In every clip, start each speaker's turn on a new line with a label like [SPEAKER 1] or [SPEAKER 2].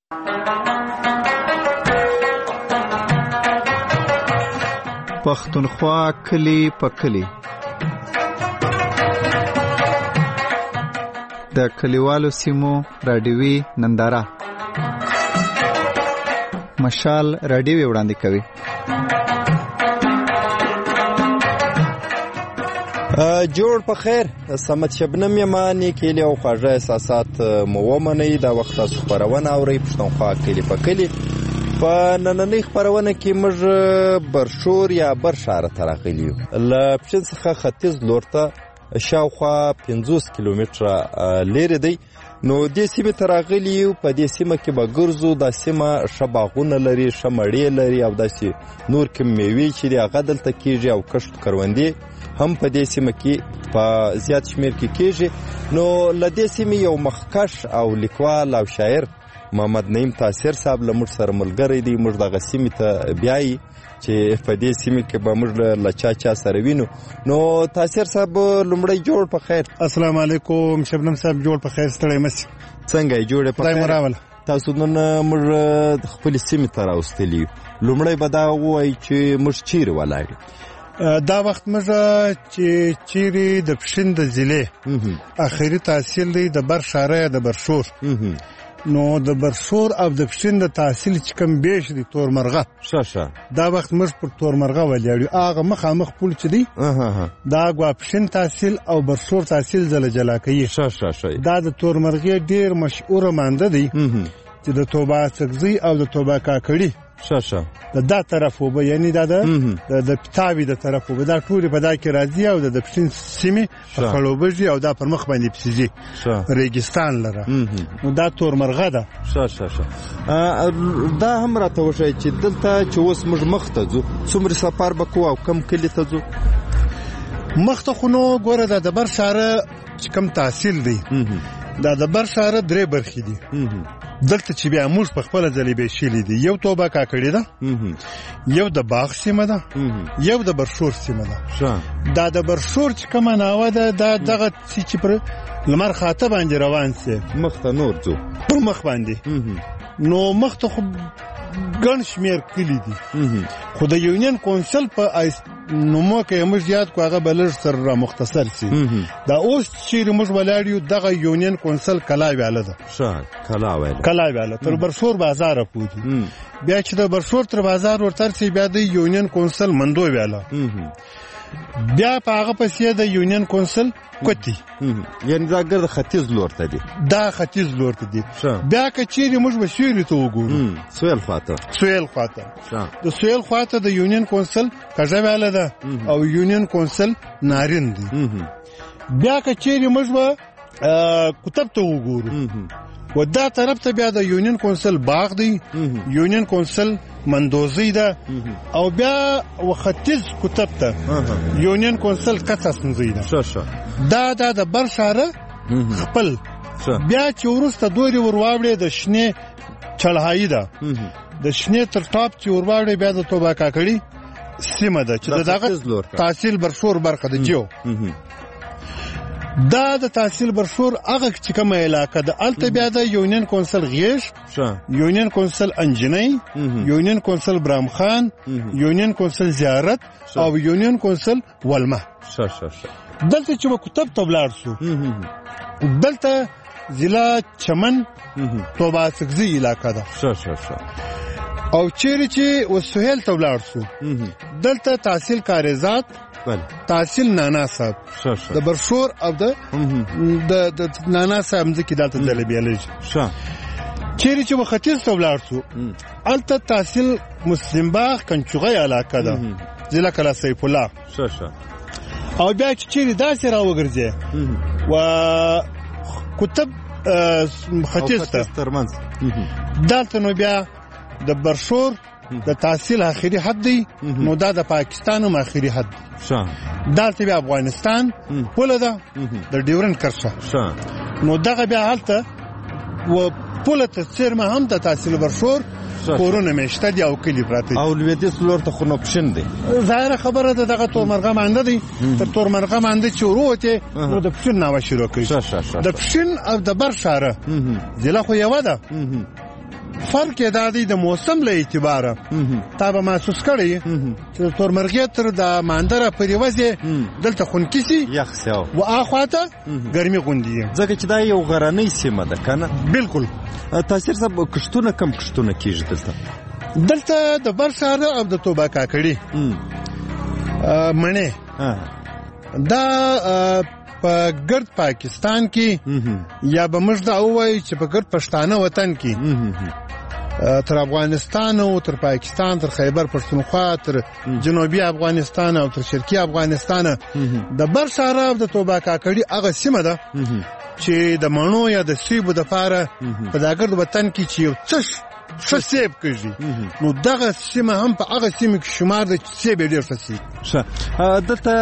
[SPEAKER 1] پښتونخوا کلی په کلی. د کلیوالو سیمو راډیوي ننداره مشال راډیوي وړاندې کوي.
[SPEAKER 2] جوړ په خیر. سمت شبنم یمانی کلی او خواږه احساسات مو ومنئ. دا وخت تاسو خپرونه اورئ پښتونخوا کلی په کلی. په نننۍ خپرونه کې موږ برشور یا برشاره ته راغلي یو. له پښین څخه ختیځ لور ته شاوخوا 50 کیلومتره لرې دی. نو دې سیمې ته راغلي یو. په دې سیمه کې به ګرځو. دا سیمه ښه باغونه لري، ښه مڼې لري او داسې نور کوم میوې چې دي هغه دلته کېږي او کښت کروندې هم په دې سیمه کې په زیات شمېر کې کېږي. نو له دې سیمې یو مخکښ او لیکوال او شاعر محمد نعیم تاثیر صاحب له موږ سره ملګری دی. موږ دغه سیمې ته بیایي چې په دې سیمې کې به موږ له چا سره وینو. نو تاثیر صاحب لومړی جوړ په خیر.
[SPEAKER 3] السلام علیکم شبنم صاحب. جوړ په خیر. ستړی مسی
[SPEAKER 2] څنګه یې؟ جوړ په خیر. تاسو نن موږ خپل سیمې ته راوستلی. لومړی به دا ووایي چې موږ چیرې ولاړ یو؟
[SPEAKER 3] دا وخت موږ چې چیرې د پښین د ضلع اخري تحصیل دی د برشاره د برشور. نو د برشور او د پښین د تحصیل چې کم بیش دی تورمرغه. دا وخت موږ پر تورمرغه ولاړ یو. هغه مخامخ پول چې دی دا غوا پښین تحصیل او برشور تحصیل جلا کوي. دا د تورمرغه ډیر مشهور مانده دی چې د توبه سګزي او د توبه کاکړي دا طرف وبه، یعنی دا د پتاوی د طرف وبه. دا ټول په دا کې راځي او د پښین سیمې په خړوبږي او دا پر مخ باندې پسیږي ریګستان لره. نو دا تورمرغه ده.
[SPEAKER 2] دا هم راته وشي چې دلته چې اوس موږ مخ ته ځو څومره سفر وکړو او کم کلی ته ځو؟
[SPEAKER 3] مخ ته خو نو ګوره د برشاره چې کم تحصیل دی دا د برشاره درې برخې دي. دلته چې بیا موږ په خپل ځلې به شیلې دي. یو توبه کاکړی ده، یو د باغ سیمه ده، یو د برشور سیمه ده. دا د برشور چې کومه ناوه ده دا دغه چې پر لمر خاطه باندې روان سي
[SPEAKER 2] مخ ته نور ځو
[SPEAKER 3] پر مخ باندې. نو مخ ته خو ګڼ شمېر کلی دي خو د یونین کونسل په نومو کې موږ یاد کو هغه بلر سره مختصر سي. دا اوس چې موږ ولاړ یو دغه یونین کونسل کلا ویاله ده. کلا ویاله تر برشور بازار پوری. بیا چې د برشور تر بازار ورتر سي بیا د یونین کونسل مندو ویاله. بیا په هغه پسې د یونین کونسل کوتی.
[SPEAKER 2] یعنی دا ګرد ختیځ لور ته دی.
[SPEAKER 3] دا ختیځ لور ته دی. بیا که چیرې موږ به سویل ته وګورو.
[SPEAKER 2] سویل خواته د
[SPEAKER 3] سویل خواته د یونین کونسل کژه ویاله ده او یونین کونسل نارین دی. بیا که چیرې موږ به قطب ته وګورو و دا طرف ته بیا د یونین کونسل باغ دی، یونین کونسل مندوزی ده او بیا و ختیځ قطب ته یونین کونسل کڅسنځي ده. دا د برشاره خپل. بیا چې ورسته دوری ورواوړي د شنه چړهایی ده. د شنه تر ټاپ چې ورواوړي بیا د توبه کاکړي سیمه ده چې دغه تحصیل برشور برخه ده. جو دا د تحصیل برشور هغه چې کومه علاقه ده الته بیا د یونین کونسل غیش، یونین کونسل انجنی، یونین کونسل برامخان، یونین کونسل زیارت او یونین کونسل ولمه. دلته چې وکتب تبلار سو دلته ضلع چمن توبه سګزي علاقه ده. او چیرې چې وسهیل تبلار سو دلته تحصیل کاریزات، تحصیل نانا صاحب د برشور او د نانا صاحب ځکه دلته دلبیالج. چیرې چې وختیځ تبلار سو الته تحصیل مسلم باغ کنچوغه علاقه ده ضلع کلا سیف الله. او بیا چې چیرې داسې راوګرځي و کتب ختیځ ته دلته نو بیا د برشور د تحصیل اخري حد دی. نو دا د پاکستان هم اخري حد دی. دلته بیا افغانستان پوله ده د ډیورن کرښه. نو دغه بیا هلته و پوله ته څیرمه هم د تحصیل برشور کورونه میشته دي او کلی پراته دي.
[SPEAKER 2] او لویدیځ لور ته خو نو پښین دی.
[SPEAKER 3] ظاهره خبره ده دغه تورمرغه مانده دی. تر تورمرغه مانده چې وروته نو د پښین ناوه شروع کوي. د پښین او د برشاره ضلع خو یو ده. فرق یې دا دی د موسم له اعتباره تا به محسوس کړی چې د تورمرغۍ تر د ماندره پورې وځې دلته خونکي سي
[SPEAKER 2] یخ سي
[SPEAKER 3] و اخواته ګرمي غوندي
[SPEAKER 2] ځکه چې دا یو غرنۍ سیمه ده که نه؟
[SPEAKER 3] بالکل.
[SPEAKER 2] تاثیر صاحب کښتونه کم کښتونه کېږي
[SPEAKER 3] دلته د برساره او د توبه کاکړي مڼې دا په ګرد پاکستان کې یا به موږ دا ووایو چې په ګرد پښتانه وطن کې تر افغانستان او تر پاکستان تر خیبر پښتونخوا تر جنوبي افغانستان او تر شرقي افغانستان د برساره او د توبه کاکړي هغه سیمه ده چې د مڼو یا د سیبو دپاره په دا ګرد وطن کې چې یو څه ښه سیب کېږي نو دغه سیمه هم په هغه سیمه کې شمار ده چې سیب یې ډېر ښه سي.
[SPEAKER 2] دلته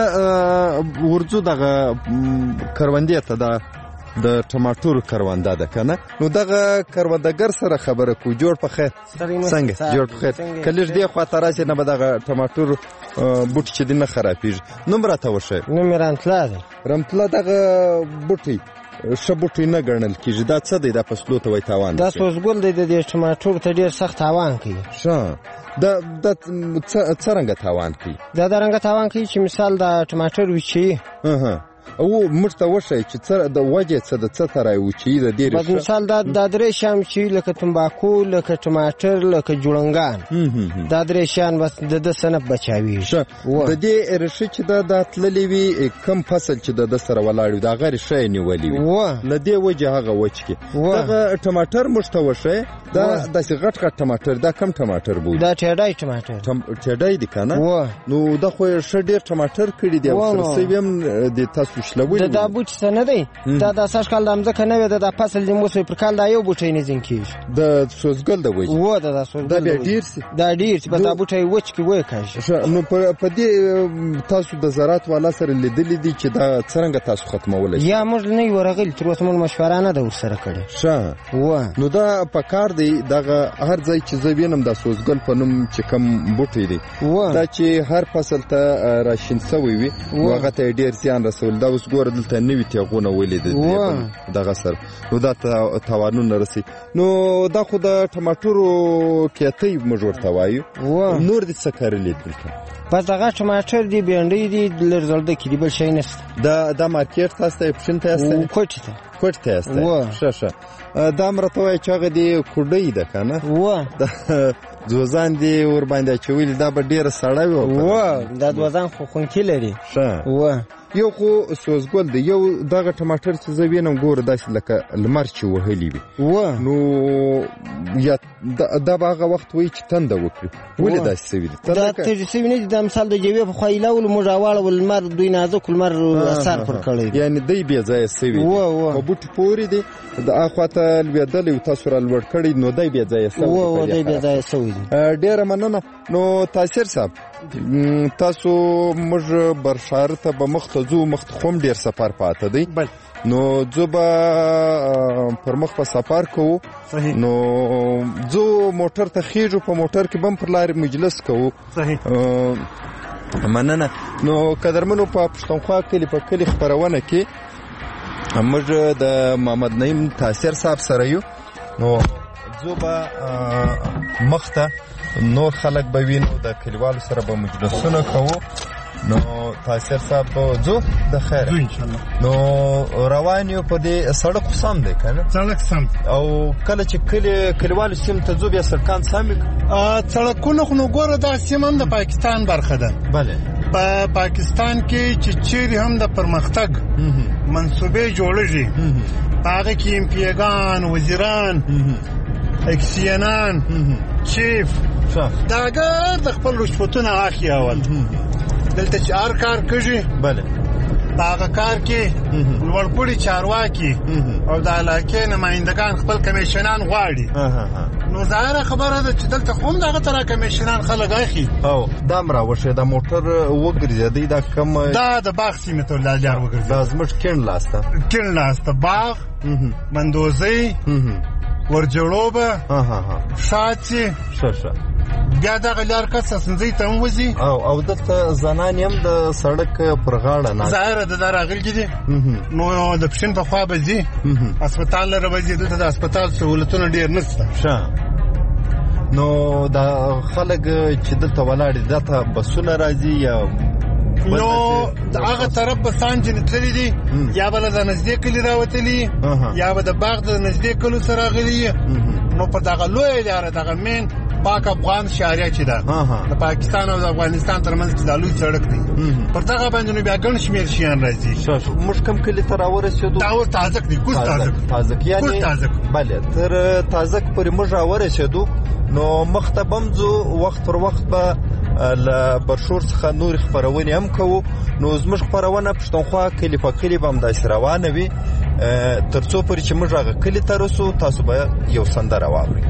[SPEAKER 2] ورځو دغه کروندې ته د ټماټورو کرونده ده که نه؟ نو دغه کروندګر سره خبره کوو. جوړ په خیر. څنګه جوړ په خیر؟ که لږ دې خوا ته راسې نه به دغه ټماټورو بوټي چې دي نه خرابېږي. نوم راته وښیه.
[SPEAKER 4] نوم یې رامتله دی.
[SPEAKER 2] رامتله دغه بوټی ښه بوټی نه ګڼل کېږي. دا څه دی؟ دا فصلو ته وایي تاوان؟
[SPEAKER 4] دا سوزګل دی. د دې ټماټورو ته ډېر سخت تاوان کوي.
[SPEAKER 2] ښه دا څه رنګه تاوان کوي؟
[SPEAKER 4] دا رنګه تاوان کوي چې مثال د ټماټر وچوي
[SPEAKER 2] او موږ ته وښیه چې د وجې څه د څه ته راوچوي د ډېرې
[SPEAKER 4] بس مثال دا درې شیان چې لکه تمباکو لکه ټماټر لکه جوړنګان دا درې شیان بس د ده صنف بچاوېږي.
[SPEAKER 2] د دې ریښې چې دا تللې وي کم فصل چې د ده سره ولاړ وي د هغه ریښه یې نیولې وي له دې وجې هغه وچ کړي. دغه ټماټر موږ ته وښیه. دا داسې غټ غټ ټماټر دا کم ټماټر بولي؟
[SPEAKER 4] دا ټیډی ټماټر.
[SPEAKER 2] ټیډی دی که نه؟ نو دا خو یې ښه ډېر ټماټر کړي دي او سره سوي هم د تاسو شلولي
[SPEAKER 4] دا بوټي څه نه دی. دا سږ کال د مځکه نه وي دا فصل دې موسم پر کال دا یو بوټی نه ځین کېږي
[SPEAKER 2] د سوزګل د وجې.
[SPEAKER 4] دا سوزګل
[SPEAKER 2] دا بیا ډېر سي.
[SPEAKER 4] دا ډېر سي بس دا بوټی وچ کړي ویې کاږي.
[SPEAKER 2] نو په دې تاسو د زراعت والا سره لیدلي دي چې دا څرنګه تاسو ختمولی شئ؟
[SPEAKER 4] یا موږ نه یو ورغلي تر اوسه موږ مشوره نه ده ورسره کړې.
[SPEAKER 2] نو دا په کار دی دغه هر ځای چې زه وینم دا سوزګل په نوم چې کم بوټی دی دا چې هر فصل ته راشین سوی وي نو هغه ته ډېر زیان رسول. دا اوس ګوره دلته نوي تیغونه ولیدل دغه سره نو دا تاوانونه رسي. نو دا خو د ټماټورو کیتۍ موږ ورته وایو. نور دې څه کرلي دلته؟
[SPEAKER 4] بس دغه ټماټر دی بینډۍ دی لږ زړدکي دي بل شی نشته.
[SPEAKER 2] دا مارکیټ تاسو ته پښین ته یاستئ؟ کوټ ته یاستئ. ښه دا هم راته وایي چې هغه دې کوډۍ ده که نه؟ ځوځان دې ورباندې اچولي دا به ډېره سړه وي.
[SPEAKER 4] دا ځوځان خو خونکي لري.
[SPEAKER 2] یو خو سوزګل دی یو دغه ټماټر چې زه وینم ګوره داسې لکه لمر چې وهلي وي نو یا دا به هغه وخت وایي چې تنده وکړي. ولې داسې سوي دي؟
[SPEAKER 4] دا تږي سوي نه دي. دا مثال د جوې په خوا ایلولو موږ راواړول لمر دوی نازک لمر اثر پر کړی دی.
[SPEAKER 2] یعنې دی بې ځایه سوي دي په بوټي پورې دی د هاخوا ته لوېدلی و تاسو را لوړ کړی نو دی بې ځایه سوی
[SPEAKER 4] دی. دی بې ځایه سوی دی.
[SPEAKER 2] ډېره مننه. نو تاثیر صاحب تاسو موږ برشاره ته به مخ ته ځو. مخ ته خو هم ډېر سفر پاته دی نو ځو به پر مخ په سفر کوو. نو ځو موټر ته خیږو په موټر کې به هم پر لارې مجلس کوو. مننه. نو قدرمنو په پښتونخوا کلي په کلي خپرونه کې موږ د محمد نعیم تاثیر صاحب سره یو. نو ځو به مخ ته نور خلک به وینو د کلیوالو سره به مجلسونه کوو. نو تاثیر صاحب ځو د خیره نو روان یو په دې سړک خو سم دی که نه؟
[SPEAKER 3] سړک سم.
[SPEAKER 2] او کله چې کلیوالو سیمې ته ځو بیا سړکان سم وي؟
[SPEAKER 3] سړکونه خو نو ګوره دا سیمه هم د پاکستان برخه ده. په پاکستان کې چې چیرې هم د پرمختګ منصوبې جوړېږي په هغه کې امپیګان وزیران اکسیانان چیف دا ګر د خپل رشوتونه اخلي. اول دلته چې هر کار کېږي په هغه کار کې لوړپوړي چارواکي او د علاقې نمایندګان خپل کمیشنان غواړي. نو ظاهره خبره ده چې دلته خو هم دغه طرح کمیشنان خلک اخلي.
[SPEAKER 2] دا هم راوښیه دا موټر وګرځېدی دا کم
[SPEAKER 3] دا د باغ سیمې ته لار وګرځېد.
[SPEAKER 2] دا زموږ کیڼ لاسته باغ مندوزۍ ورجړوبه شاڅې
[SPEAKER 3] بیا دغه لار کس سنځي ته هم وځي
[SPEAKER 2] او دلته زنان هم د سړک پر غاړه نه
[SPEAKER 3] ظاهره د راغلي دي نو د پښین په خوا به ځي هسپتال لره به ځي دلته د هسپتال سهولتونه ډېر نشته
[SPEAKER 2] نو دا خلک چې دلته ولاړ دي دلته بسونه راځي یا
[SPEAKER 3] نو هغه طرف به سانجن تللی دي یا به د نږدې کلي راوتلي یا به د باغ د نږدې کلو سره راغلي نو په دغه لویه لاره دغه مین پاک افغان شهریه چې ده د پاکستان او د افغانستان ترمنځ چې دا لوی سړک دی پر دغه باندې نو بیا ګڼ شمېر شیان راځي
[SPEAKER 2] موږ کوم کلي ته راورسېدو
[SPEAKER 3] دا اوس تازک دی کوز
[SPEAKER 2] تازک یعنې بلې تر تازک پورې موږ راورسېدو نو مخ ته به هم ځو وخت پر وخت به له برشور څخه نورې خپرونې هم کوو نو زموږ خپرونه پښتونخوا کلي په کلي به همداسې روانه وي تر څو پورې چې موږ هغه کلي ته رسو تاسو به یو سندره واورئ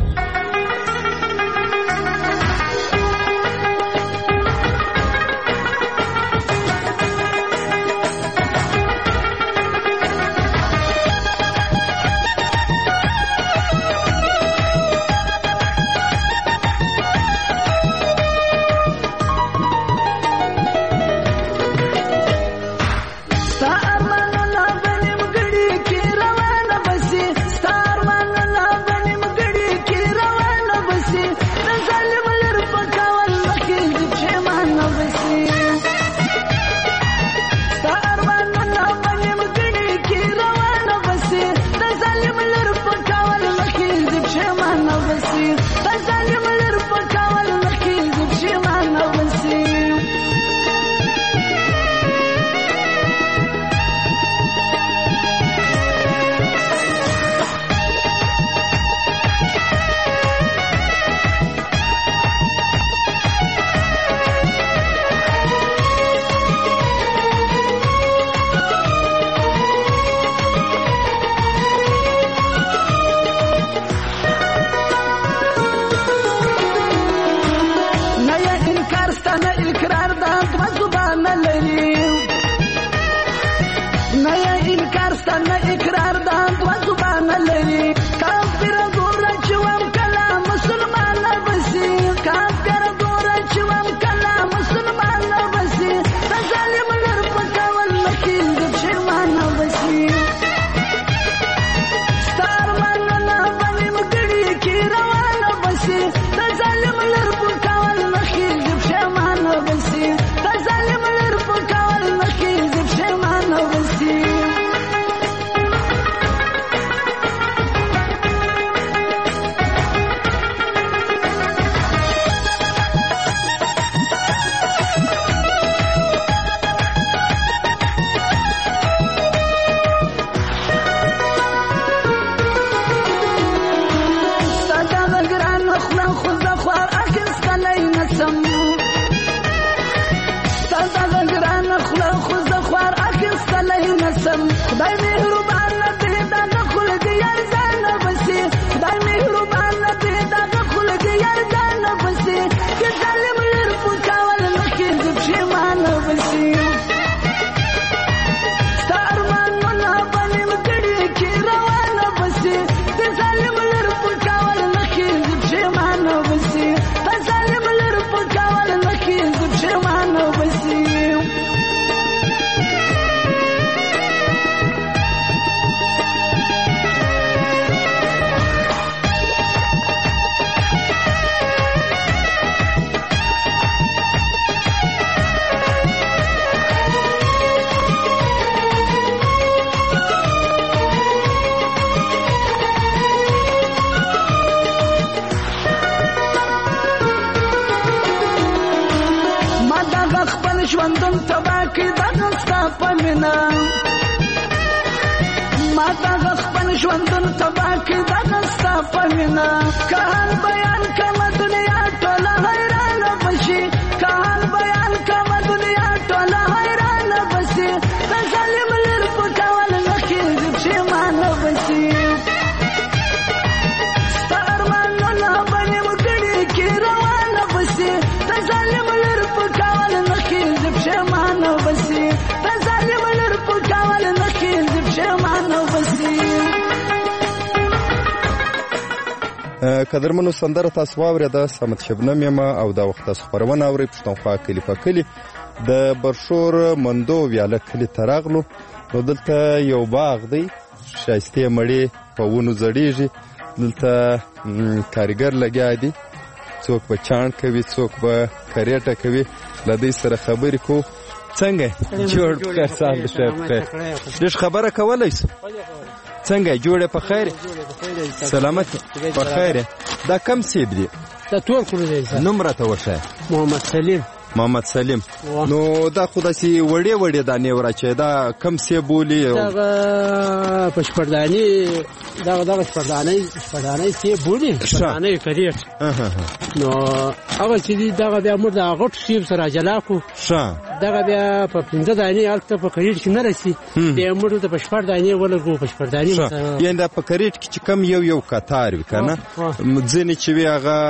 [SPEAKER 2] قدرمنو سندره تاسو واورېده صمد شبنم یم او دا وخت تاسو خپرونه اورئ پښتونخوا کلي په کلي د برشور مندو ویاله کلي ته راغلو. نو دلته یو باغ دی ښایستې مړې په ونو زړېږي. دلته کارګر لګیا دي، څوک به چاڼ کوي څوک به کریټه کوي. له دوی سره خبرې کوو. څنګه جوړ په خیر صاحب صاحب خیر ډېر خبره کولی شو. څنګه جوړې په خیر سلامت په خیر. دا کم سیب دی؟
[SPEAKER 5] دا ټول کړو دی.
[SPEAKER 2] نوم راته وښایه. محمد سلیم. نو دا خو داسې وړې وړې دانې وراچوي. دا کم سیب بولي؟
[SPEAKER 5] دغه پشپردانې دغه شپردانۍ سیب بولي. شپردانۍ کریټ. نو هغه چې دي دغه بیا موږ د غټ سیب سره جلا کړو. دغه بیا په 15 دانې هلته په کریټ کې نه رسي. بیا موږ ته په شپردانې ولګو. په شپردانې
[SPEAKER 2] یعنې دا په کریټ کې چې کم یو کتار وي که نه، ځینې چې وي هغه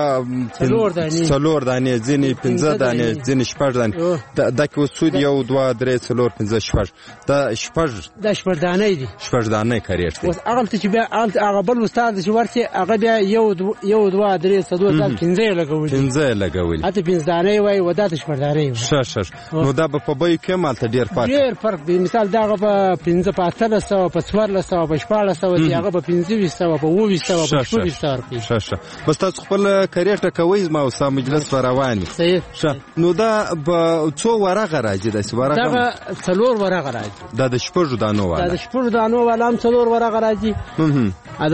[SPEAKER 2] 4 دانې ځینې 15 دانې ځینې 6 دانې. دا کې اوس څو دي؟ 1 2 3 4 5 6. دا شپردانۍ دي. شپردانۍ کریټ دی.
[SPEAKER 5] اوس هغلته چې بیا هغه بل استاد چې ورسي هغه بیا 1 2 3 4 5 لګولي. هلته 5 دانې وایي و دا ته شپردانۍ وایي.
[SPEAKER 2] نو دا به په بیو کې هم هلته ډېر
[SPEAKER 5] فرق دی. مثال دغه په 15 په 1800 په 1400 په 1600 دي، هغه په 2500 په 2800 په 2400.
[SPEAKER 2] بس تاسو خپل کریټه کوئ زما او ستا مجلس به روان وي.
[SPEAKER 5] صحیح.
[SPEAKER 2] نو دا به څو ورغه راځي؟ داسې ورغه
[SPEAKER 5] دغه 4 ورغه راځي.
[SPEAKER 2] دا د 6 دانو والا؟
[SPEAKER 5] دا د 6 دانو والا هم 4 ورغه راځي. دا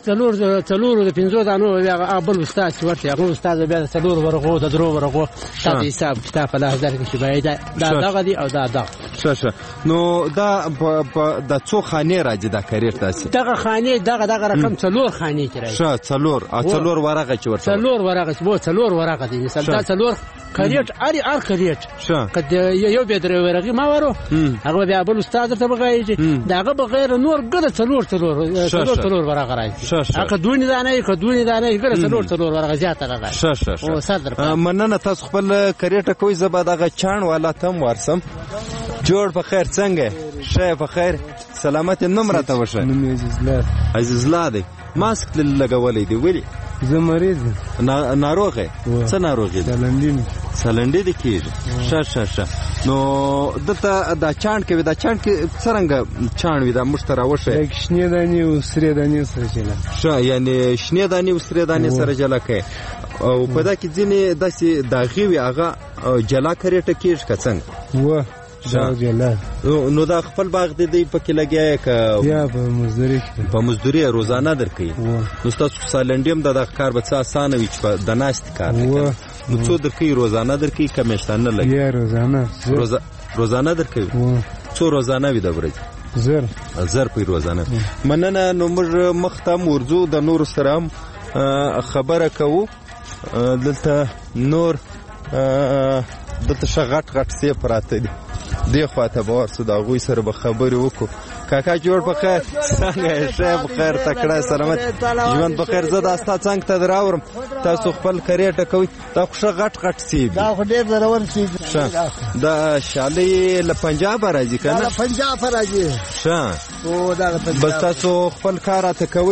[SPEAKER 5] 4 د 5 دانو بیا بل استاد چې ورته هغه استاد بیا د 4 ورغو د 3 ورغو تا حساب کتاب په 1000 کې شي. دا دغه دی او دا دغه.
[SPEAKER 2] نو دا د څو خانې راځي دا کریټ؟ داسې
[SPEAKER 5] دغه خانې دغه رقم 4 خانې کې راځي.
[SPEAKER 2] 4 ورغه چې ورته
[SPEAKER 5] 4 ورغه چې 4 ورغه دي. مثال دا 4 کریټ ار کریټ قد یو به درې ورغه ما ورو هغه بیا بل استاد ته بغایږي. داغه بغیر نور ګره 4 ورغه راځي. هغه دونی دانه ګره 4 ورغه زیاته راځي. او صدر
[SPEAKER 2] مننه. تاسو خپل کریټه کوئ. زبا دغه چاڼ والا تم ورسم. جوړ په خیر. څنګه شه په خیر سلامت. نوم راته وښه.
[SPEAKER 6] نوم
[SPEAKER 2] عزیز الله دی. ماسک لګولې دی ولې؟
[SPEAKER 6] زه مریض
[SPEAKER 2] ناروغ یې؟ څه ناروغي ده؟ سلنډي دې کېږي. ښه. نو دلته دا چاڼ کوي. دا چاڼ کې څرنګه چاڼ وي؟ دا موږ ته راوښیه.
[SPEAKER 6] شنې دانې او سرې دانې سره جلا.
[SPEAKER 2] یعنې شنې دانې او سرې دانې سره جلا کوي. او په دا کې ځینې داسې داغي وي هغه جلا کریټه کېږي که څنګه؟
[SPEAKER 6] جلا.
[SPEAKER 2] نو دا خپل باغ دی پکې لګیا که
[SPEAKER 6] یا په مزدوري کې؟
[SPEAKER 2] په مزدوري روزانه درکوي. نو ستاسو سالنډي هم دا کار به څه اسانه وي چې د ناستې کار دی. نو څو درکوي؟ روزانه درکوي که میاشتانه لګي؟
[SPEAKER 6] یا
[SPEAKER 2] روزانه درکوي. څو روزانه وي د ورځې؟ 1000 په روزانه. مننه. نو موږ مخ ته ورځو د نورو سره هم خبره کوو. دلته نور دلته ښه غټ سیب پراته دي. دې خواته به ورسو د هغوی سره به خبرې وکړو. کاکا جوړ په خیر. څنګه یې؟ ښه په خیر تکړه سلامت ژوند په خیر. زه دا ستا څنګ ته راوړم. تاسو خپل کریټه کوئ. دا خو ښه غټ سیب
[SPEAKER 7] دا خو ډېر زرور سیب.
[SPEAKER 2] دا شالۍ له پنجابه راځي که نه؟
[SPEAKER 7] له پنجابه راځي.
[SPEAKER 2] بس تاسو خپل کار راته کوئ.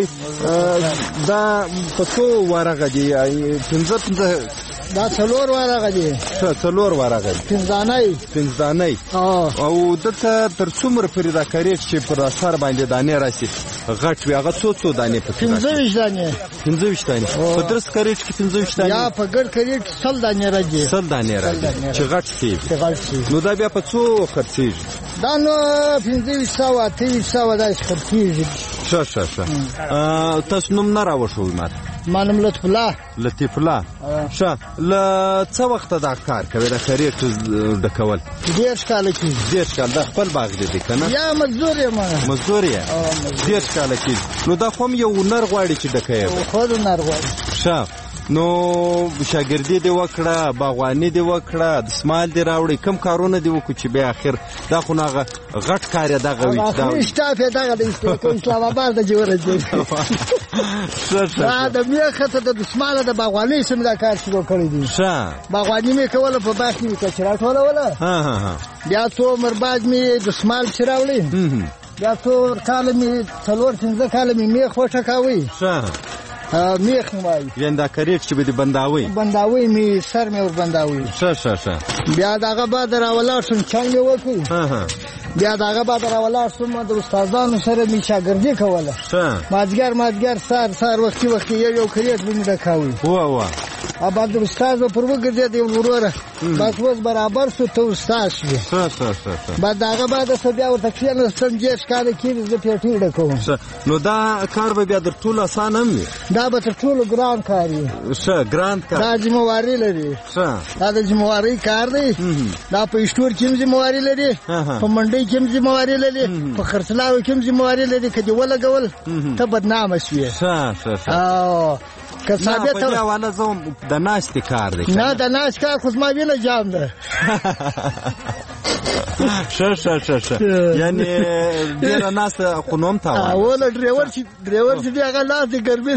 [SPEAKER 2] دا په څو ورغه دي؟ 15
[SPEAKER 7] دا 4 ورغه دي.
[SPEAKER 2] 4 ورغه دي.
[SPEAKER 7] 5 دانې.
[SPEAKER 2] او دلته تر څومره پورې دا کریټ چې پر سر باندې دانې راسي غټ وي هغه څو دانې پکې؟
[SPEAKER 7] 15 دانې.
[SPEAKER 2] 15 دانې. په درس کریټ کې 15 دانې
[SPEAKER 7] یا په ګډ کریټ 100 دانې راځي.
[SPEAKER 2] 100 دانې راځي چې غټ سي. نو دا بیا په څو خرڅېږي؟
[SPEAKER 7] دا نو 1500 300 دا خرڅېږي.
[SPEAKER 2] ښه. تاسو نوم نه راوښوئ ماته؟
[SPEAKER 7] ما نوم لطف الله.
[SPEAKER 2] ښه. له څه وخته دا کار کوي د کریټ ډکول؟
[SPEAKER 7] 10 کاله کېږي.
[SPEAKER 2] 10 کاله. دا خپل باغ دی که نه؟
[SPEAKER 7] یا مزدور یم.
[SPEAKER 2] مزدور یې؟ 10 کاله کېږي. نو دا خو هم یو هنر غواړي چې ډکوي.
[SPEAKER 7] خو هنر غواړي.
[SPEAKER 2] ښه. نو شاګردي دې وکړه، باغواني دې وکړه، دسمال دې راوړي، کوم کارونه دې وکړو چې بیا اخر دا خو هغه غټ کار یې دغه وي چې
[SPEAKER 7] دا سټاف یې دغه دی اسلام آباد ته جوړه دی. دا د میخه ته د دسمال د باغواني سم دا کار شروع کړی دی. باغواني مې کوله په باغ کې کچرا ټولوله. بیا څو عمر بعد مې دسمال چراولې. بیا څو کال مې 4-5 کال مې میخ وټکاوي. میخ وایي
[SPEAKER 2] یعنې دا کریټ چې به دې
[SPEAKER 7] بنداوي مې سر مې ور بنداوي
[SPEAKER 2] ښه
[SPEAKER 7] بیا دغه بعد راولاړ شوم چنګ مې وکړ بیا دغه بعد راولاړ شوم د استادانو سره مې شاګردي کوله مازدیګر سهار وختي یو کریټ به مې ډکاوي بعد استاد پر وګرځېد وروره بس اوس برابر شو ته استاد شوې بعد دغه بعد څه بیا ورته کښېناستم 10 کاله کېږي زه پیټۍ ډکوم
[SPEAKER 2] نو دا کار به بیا در ټولو اسان هم وي
[SPEAKER 7] دا به تر ټولو ګران کار وي
[SPEAKER 2] ګران کار
[SPEAKER 7] دا ذمواري لري دا د ذمواري کار دی دا په اسټور کې هم ذمواري لري په منډۍ کې هم ذمواري لري په خرڅلاو کې هم ذمواري لري که دې ولګول ته بدنامه شوې که ثابت
[SPEAKER 2] بیا والا زه د ناستې کار دی
[SPEAKER 7] نه د ناست کار خو زما وینه جام ده
[SPEAKER 2] ښه یعنې ډېره ناسته خو نوم تاوان
[SPEAKER 7] اوله ډریور چې دی هغه لاس دی ګرمي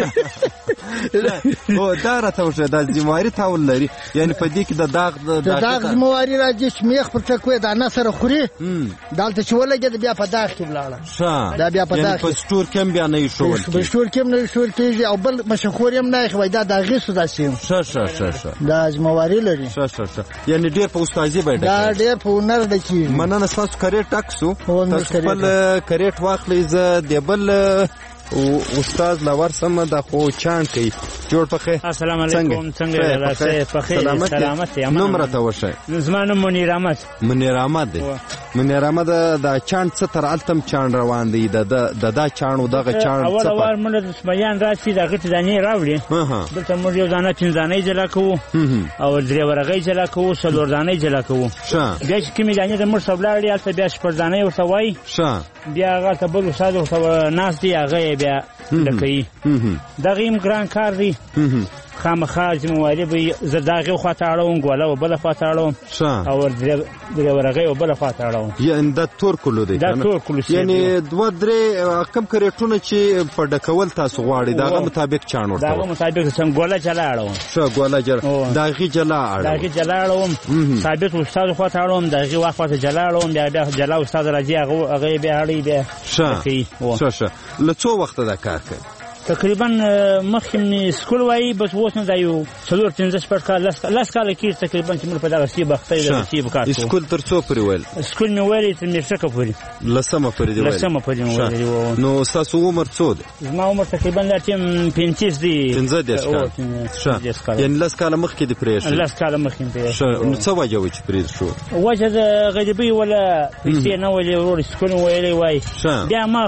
[SPEAKER 2] دا راته وښیه دا ذمواري تاول لري یعنې په دې کې د
[SPEAKER 7] داغ ذمواري راځي چې میخ پر ټکوې دانه سره خوري دلته چې ولګېده بیا په داغ کې ولاړه دا بیا په داغ
[SPEAKER 2] په سټور کې هم بیا نه ایښول
[SPEAKER 7] په سټور کې هم نه ایښول کېږي او بل مشهور هم نه ایښوی دا د هغې څه داسې یم
[SPEAKER 2] ښه
[SPEAKER 7] دا ذمواري لري
[SPEAKER 2] یعنې ډېر په استازي به
[SPEAKER 7] دا ډېر په هنر ده کېږي
[SPEAKER 2] مننه ستاسو کریټ ډک سو تاسو خپل کریټ واخلئ زه د بل استاد لور سم دا خو چاڼ کوي جوړ په خیر
[SPEAKER 8] السلام علیکم څنګه راځئ په خیر سلامت یم
[SPEAKER 2] نوم راته وښایه
[SPEAKER 8] زما نوم منیر احمد
[SPEAKER 2] دی منیر احمد دا چاڼ څه تر هلته هم چاڼ روان دی دا چاڼ و دغه چاڼ
[SPEAKER 8] اول موږ د سمیان راشي د هغې دانې راوړي دلته موږ یو دانه 5 دانې جلا کوو او 3 ورغۍ جلا کوو 4 دانې جلا کوو بیا چې کومې دانې د موږ څخه ولاړې هلته بیا 6 دانې ورته وایي بیا هغه ته بل استاد ورته ناست دی هغه بیا ډکوي دغه هم ګران کار دی خامخا ذمواري به زه د هغې خواته اړوم ګوله و بله خواته اړوم او 3 ورغۍ و بله خواته اړوم
[SPEAKER 2] یعنې دا تور کلو دی
[SPEAKER 8] دا تور کلو
[SPEAKER 2] یعنې 2-3 کم کریټونه چې په ډکول تاسو غواړئ د هغه مطابق چاڼ ورته
[SPEAKER 8] د هغه مطابق ګوله جلا اړوم
[SPEAKER 2] ګوله جلا د هغې جلا
[SPEAKER 8] اړوم ثابت استاد خواته اړوم د هغې خواته جلا اړوم بیا جلا استاد راځي هغه بیا اړوي بیا
[SPEAKER 2] ښه له څو وخته دا کار کوي
[SPEAKER 8] تقریبا مخکې مې سکول وایي بس اوس نه دا یو 4-5 کال 10 کاله کېږي تقریبا چې موږ په دغه سیب اخته یو د سیب کار کوو
[SPEAKER 2] سکول تر څو پورې ویل
[SPEAKER 8] سکول مې ویلې تر میرشکه پورې
[SPEAKER 2] 10مه پورې دی
[SPEAKER 8] ویلې
[SPEAKER 2] نو ستاسو عمر څو دی
[SPEAKER 8] زما عمر تقریبا دا ټیم 50 دی
[SPEAKER 2] 50 کال یعنې 10 کاله مخکې دې پرېښود
[SPEAKER 8] 10 کاله مخکې مې پرېښود
[SPEAKER 2] نو څه وجه وه چې پرېښود شو
[SPEAKER 8] وجه د غریبۍ ولا پیسې نه ویلې ورور سکول مې ویلی وایي بیا ما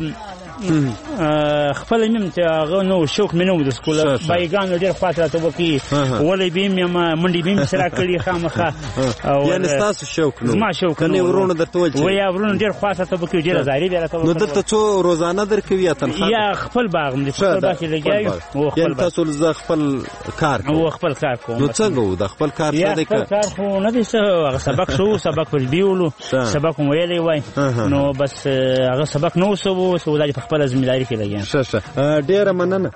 [SPEAKER 8] خپله میم چې هغه نو شوق مې نه و د سکول بایګانو ډېر خواته راته وکړي ولی به یم منډې به مې سره کړي خامخا
[SPEAKER 2] یعنې ستاسو شوق نه
[SPEAKER 8] زما شوق
[SPEAKER 2] کنې ورونه درته ویل چې
[SPEAKER 8] ویا ورونه ډېر خواته راته وکړي ډېره زاري بیا راته
[SPEAKER 2] نو دلته څو روزانه درکوي یا تنخوا
[SPEAKER 8] یا خپل باغ مې خپل باغ کې لګیا یم
[SPEAKER 2] یعنې تاسو زه خپل کار کوم
[SPEAKER 8] خپل کار کوم
[SPEAKER 2] نو څنګه و د خپل کار څه دی
[SPEAKER 8] خپل کار خو نه دی څه هغه سبق شو سبق پر بیولو سبق مو ویلی وای نو بس هغه سبق نو وسو دا په خپله ذمهداري کې لګیا
[SPEAKER 2] ښه ډېره مننه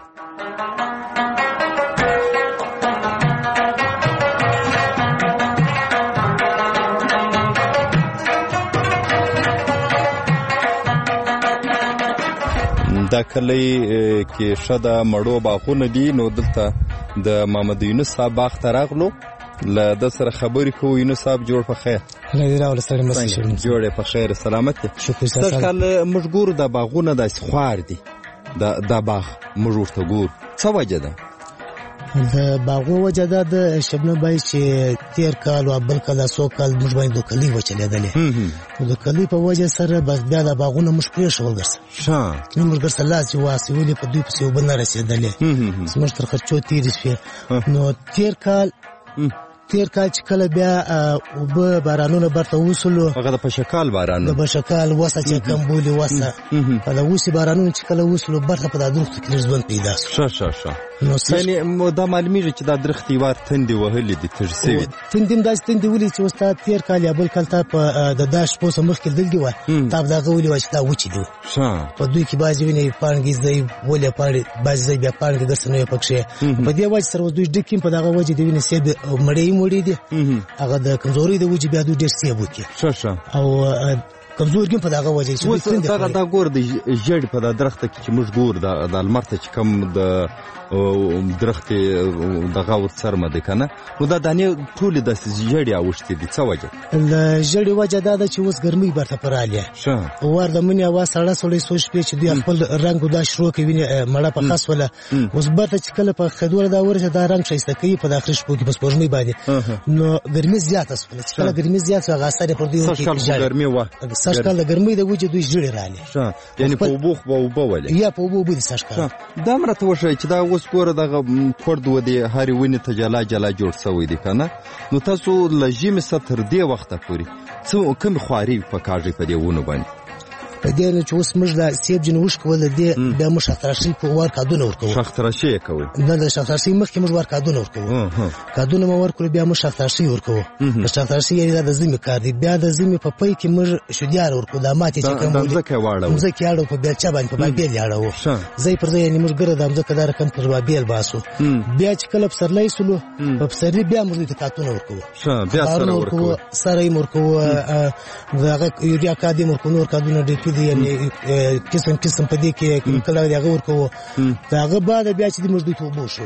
[SPEAKER 2] دا کلی کې ښه د مړو باغونه دي نو دلته د محمد یونس صاحب باغ ته راغلو له ده سره خبرې کوو یونس صاحب جوړ په خیر جوړ په خیر سلامت دی سږ کال موږ ګورو دا باغونه داسې خوار دي دا باغ موږ ورته ګورو څه وجه ده
[SPEAKER 9] د باغو وجه دا د شبنم بای چې تیر کال او بل کال 100 کال موږ باندې دوکلي وچلېدلې نو د کلي په وجه سره بس بیا د باغونه موږ پرېښول ګرځه نو موږ ګرځه لاس چې واسې ولې په دوی پسې اوبه نه رسېدلې زموږ تر خرچو تېرې شوې نو تیر کال چې کله بیا اوبه بارانونه برته وسلو
[SPEAKER 2] هغه د پشکال بارانونه
[SPEAKER 9] د پشکال وسه چې کم بولي وسه په د اوسې بارانونه چې کله وسلو برته په دا درختو کې ژوند پیدا شو
[SPEAKER 2] ښه یعنې دا معلومیږي چې دا درختې یوه تندې وهلې دي تږ سوي
[SPEAKER 9] تندې هم داسې تندې ولې چې اوس تا تېر کال یا بل کال تا په د دا شپو څه مخکې دلګې وه تا په دغه ولې وه چې دا وچې دي په دوی کې بعضې وینې پاڼګې زده ولې پاڼې بعضې ځای بیا پاڼګې داسې نه وې پکښې په دې وجې سره اوس دوی ډک په دغه وجې د وینې سیب مړې دي هغه د کمزورۍ د وجې بیا دوی ډېر سیب وکړي
[SPEAKER 2] او
[SPEAKER 9] کمزورګي په دغه وجه چې
[SPEAKER 2] دا ګور د ژړ په درخته کې چې موږ ګور د المرته چې کم د درخت دغه ور سرمه ده کنه نو دا دانه ټول د ژړ اوشتي دي څه وجه
[SPEAKER 9] د ژړ وجه دا چې اوس ګرمي برته پراله ور د منی اواز سړې سوچ په چې دوی خپل رنگ دا شروع کوي مړه په خاص ولا اوس برته چې کله په خدوره دا ورته دا رنگ شایسته کوي په داخل شپو کې بس پرمي باندې نو ګرمي زیاته سول چې کله ګرمي زیاته هغه اثر پر دوی کې
[SPEAKER 2] ګرمي و
[SPEAKER 9] سشکل ګرمي د وجه دوی ژړ رااله
[SPEAKER 2] یعنی په وبوخ ولې
[SPEAKER 9] یا په وبو دي سشکل
[SPEAKER 2] دا مرته وشي چې دا اوس ګوره دغه پرد و دی هاري ونی ته جلا جوړ شوی دی کنه نو تاسو لژیم ستر دی وخته پوری څو کوم خواري په کاږي په دی ونه باندې
[SPEAKER 9] په دې نه چې اوس موږ د سیب جنوش کول دي بیا موږ شخترشي په ور کادونه ورکو
[SPEAKER 2] شخترشي کوي
[SPEAKER 9] نه د شخترشي مخکې موږ ور کادونه ورکو کادونه مو ورکول بیا موږ شخترشي ورکو شخترشي یې د زمي کار دی بیا د زمي په پای کې موږ شډیار ورکو د ماته چې کوم
[SPEAKER 2] ځکه واړو
[SPEAKER 9] ځکه یاړو په بیلچا باندې په بیل یاړو زې پر ځای یې موږ ګره د ځکه دار کم پر بیل باسو بیا چې کله پسرلای سلو په پسرلی بیا موږ د کاتونه ورکو
[SPEAKER 2] بیا سره ورکو
[SPEAKER 9] سره ورکو دغه یوریا کادي ورکو نور کادونه دی یعنی قسم په دې کې کله دغه ورکو دغه بعد بیا چې موږ دوی ته وبوشو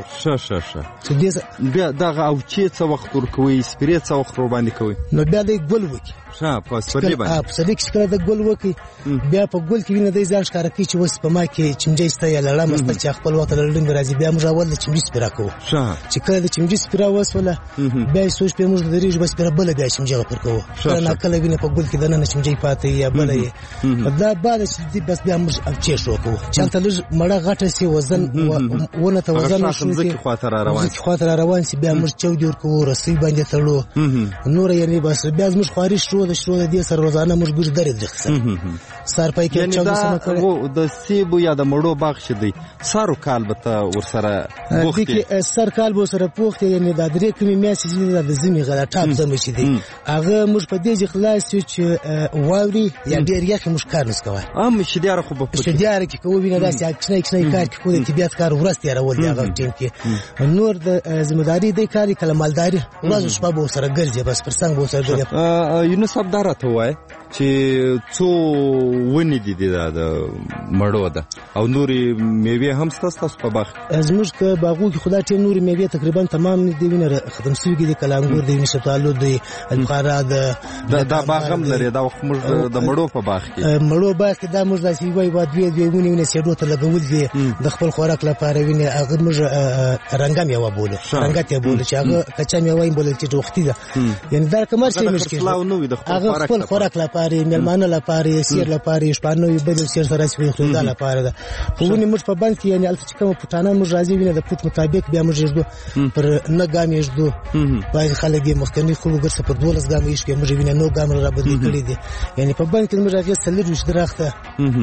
[SPEAKER 9] چې دې
[SPEAKER 2] بیا دغه او چې څو وخت ورکوي سپریت څو وخت ور باندې کوي
[SPEAKER 9] نو بیا د ګل وکی
[SPEAKER 2] په سپری باندې
[SPEAKER 9] په سړي کې کله د ګل وکی بیا په ګل کې ویني د ځان ښکار کوي چې وس په ما کې چمجي ستا یا لړا مسته چې خپل وخت لړډنګ راځي بیا موږ اول د چمجي سپرا کوو چې کله د چمجي سپرا وسوله بیا سوچ په موږ د ریج بس پر بل بیا چمجي ور کوو کله کله ویني په ګل کې د نن چمجي پاتې یا بلې دا بعد چې بس بیا موږ چې شو کوو چې تل مړه غټه سي وزن ونه ته وزن
[SPEAKER 2] شو کې
[SPEAKER 9] خاطر روان سي بیا موږ چودي ور کوو رسي باندې تړو نور یعنی بس بیا موږ خارج شو د دې سره روزانه موږ ګر درې درخصه سار پای کې چا سم کړو
[SPEAKER 2] د سیبو یا د مړو باغ شدي سارو کال به ته ور سره
[SPEAKER 9] بوختي سر کال به سره پوښتې یعنی د درې کمی میاسې د زمي غلا ټاپ زمي شي دي هغه موږ په دې خلاص چې واوري یا ډیر یخ موږ کار نس کوي
[SPEAKER 2] شدیار خو په
[SPEAKER 9] شدیار کې کوو ویني داسې اکشنې کار کې کوو طبيعت کار ورسته راول دی هغه ټیم کې نور د ځمېداري د کاری کله مالداري ورځ شپه به سره ګرځي بس پر څنګه به سره ګرځي
[SPEAKER 2] یونس صاحب ته وای چې څو ونی دي د مړو ده او نوري میوه هم ستاسو په باغ
[SPEAKER 9] زموږ که باغو کې خدای ته نوري میوه تقریبا تمام نه دی وینه ختم شوی دي کلانګور دی نشټالو دی القاره
[SPEAKER 2] دا باغ هم لري دا موږ د مړو په باغ کې
[SPEAKER 9] مړو باغ کې دا موږ داسې وای واد وی ونی سیډو ته لګول دي د خپل خوراک لپاره وینه هغه موږ رنګام یو بوله رنګات یو بوله چې هغه کچا میوه بوله چې وختي ده یعنی دا کومه شي مشکل هغه خپل خوراک لپاره ملمانه لپاره سیر لپاره شپانه بدل سیر سره سوي خو دا لپاره ده خو ونی موږ په بانک کې یعنی الته کوم پټانه موږ راځي وینه د پټ مطابق بیا موږ یزدو پر نه ګام یزدو باید خلک مخکنی خو ګرځي پر 12 ګام یې شي موږ وینه نو ګام را بدل کړی دي یعنی په بانک کې موږ راځي سلر وش درخته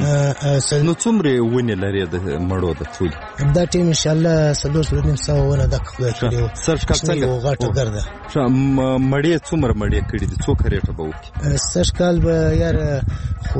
[SPEAKER 2] نو څومره ونی لري د مړو د ټول
[SPEAKER 9] دا ټیم ان شاء الله سلور سلور سو ونه د خپل کړو
[SPEAKER 2] سرچ کال څنګه
[SPEAKER 9] غاټو ګرځه
[SPEAKER 2] مړی څومره مړی کړی دي څو کریټه به وکي
[SPEAKER 9] سرچ کال به یار خو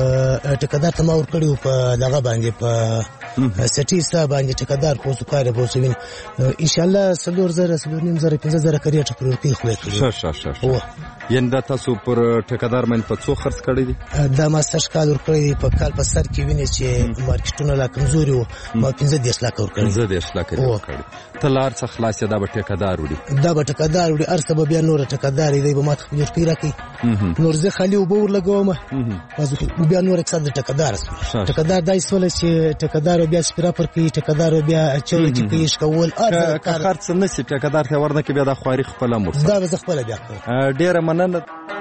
[SPEAKER 9] ټکدار ته ما ور کړیو په دغه باندې په سټي ستا باندې ټکدار کو څو کار به وسوین ان شاء الله سلور زره سلور نیم زره 15 زره کریټه پر ورکی خو کړی
[SPEAKER 2] یعنی دا تاسو پر ټکدار باندې په څو خرڅ کړی دي
[SPEAKER 9] دا ما سرچ کال ور کړی په کال په سر کې ویني چې مارکیټونه لا کمزوري وو ما 15 لک ور کړی
[SPEAKER 2] 15 لک ور کړی تلار څخه خلاص دا به ټکدار وړي
[SPEAKER 9] دا به ټکدار وړي ارسه به بیا نور ټکدار دی به ما خپل ورکی راکی نور زه خالي وبور لګوم بیا نور اکثر د ټکدار دای سول چې ټکدار بیا سپرا پر کې ټکدار بیا چول چې کیش کول
[SPEAKER 2] ار خرڅ نه سي ټکدار ته ورنه کې بیا د خواري خپل امر
[SPEAKER 9] دا به خپل بیا
[SPEAKER 2] ډیره مننه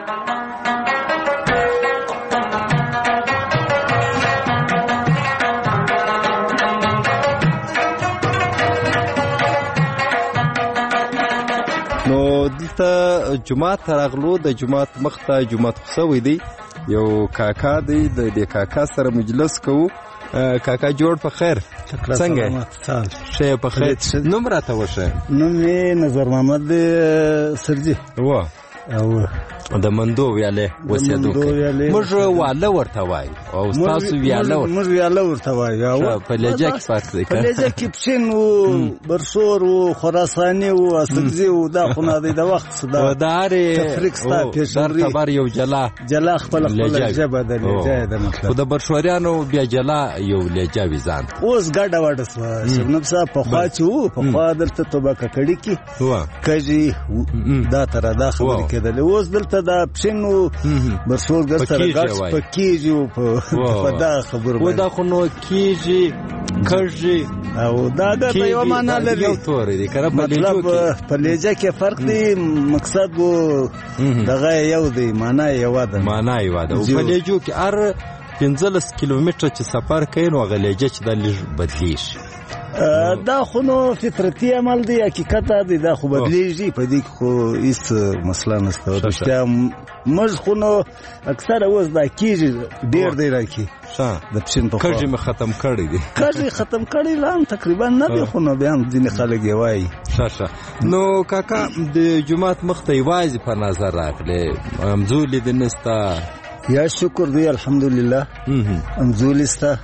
[SPEAKER 2] نو دلته جمعه ترغلو د جمعه مخته جمعه خصوي دی یو کاکا دی د دې کاکا سره مجلس کوو کاکا جوړ په خیر څنګه شه په خیر نوم راته وشه
[SPEAKER 10] نوم یې نظر محمد سرجي
[SPEAKER 2] و د مندو ویاله وسیدو موږ واله ورته وای او تاسو ویاله
[SPEAKER 10] موږ ویاله ورته وای
[SPEAKER 2] په لهجه کې فرق دی
[SPEAKER 10] په لهجه کې پښین او برسور او خراساني او اسګزي او دا خو نه دی د وخت صدا
[SPEAKER 2] وداري
[SPEAKER 10] تفریق ستا
[SPEAKER 2] پیشوري خبر یو جلا
[SPEAKER 10] خپل لهجه بدلې ده
[SPEAKER 2] مطلب د برشوريانو بیا جلا یو لهجه ویزان
[SPEAKER 10] اوس ګډه وډه سو شبنم صاحب په خوا چې په خوا دلته توبه کړي کی کجی دا تر دا خبرې کېدل اوس دلته دا پښینو برسور ګر سره ګټ پکېږي په دا خبره
[SPEAKER 2] و دا خو نو کېږي کږي
[SPEAKER 10] او دا د یو معنا لري
[SPEAKER 2] یو تور دی کنه
[SPEAKER 10] مطلب په لهجه کې فرق دی مقصد وو دغه یو دی معنا یو ده
[SPEAKER 2] او په لهجو کې ار 15 کیلومتره چې سفر کوي نو غلېجه چې د لږ بدلیږي
[SPEAKER 10] دا خو نو فطرتي عمل دی حقیقت دی دا خو بدلیږي په دې خو هیڅ مسله نشته رښتیا موږ خو نو اکثر اوس دا کېږي ډېر دی راکې د پښین په
[SPEAKER 2] کږي مې ختم کړی دی
[SPEAKER 10] کږي ختم کړی لا تقریبا نه دی خو نو بیا هم ځینې خلک یې وایي
[SPEAKER 2] نو کاکا د جومات مخ ته یوازې په نظر راغلی همزولي د نسته
[SPEAKER 10] یا شکر دی الحمدلله همزولي سته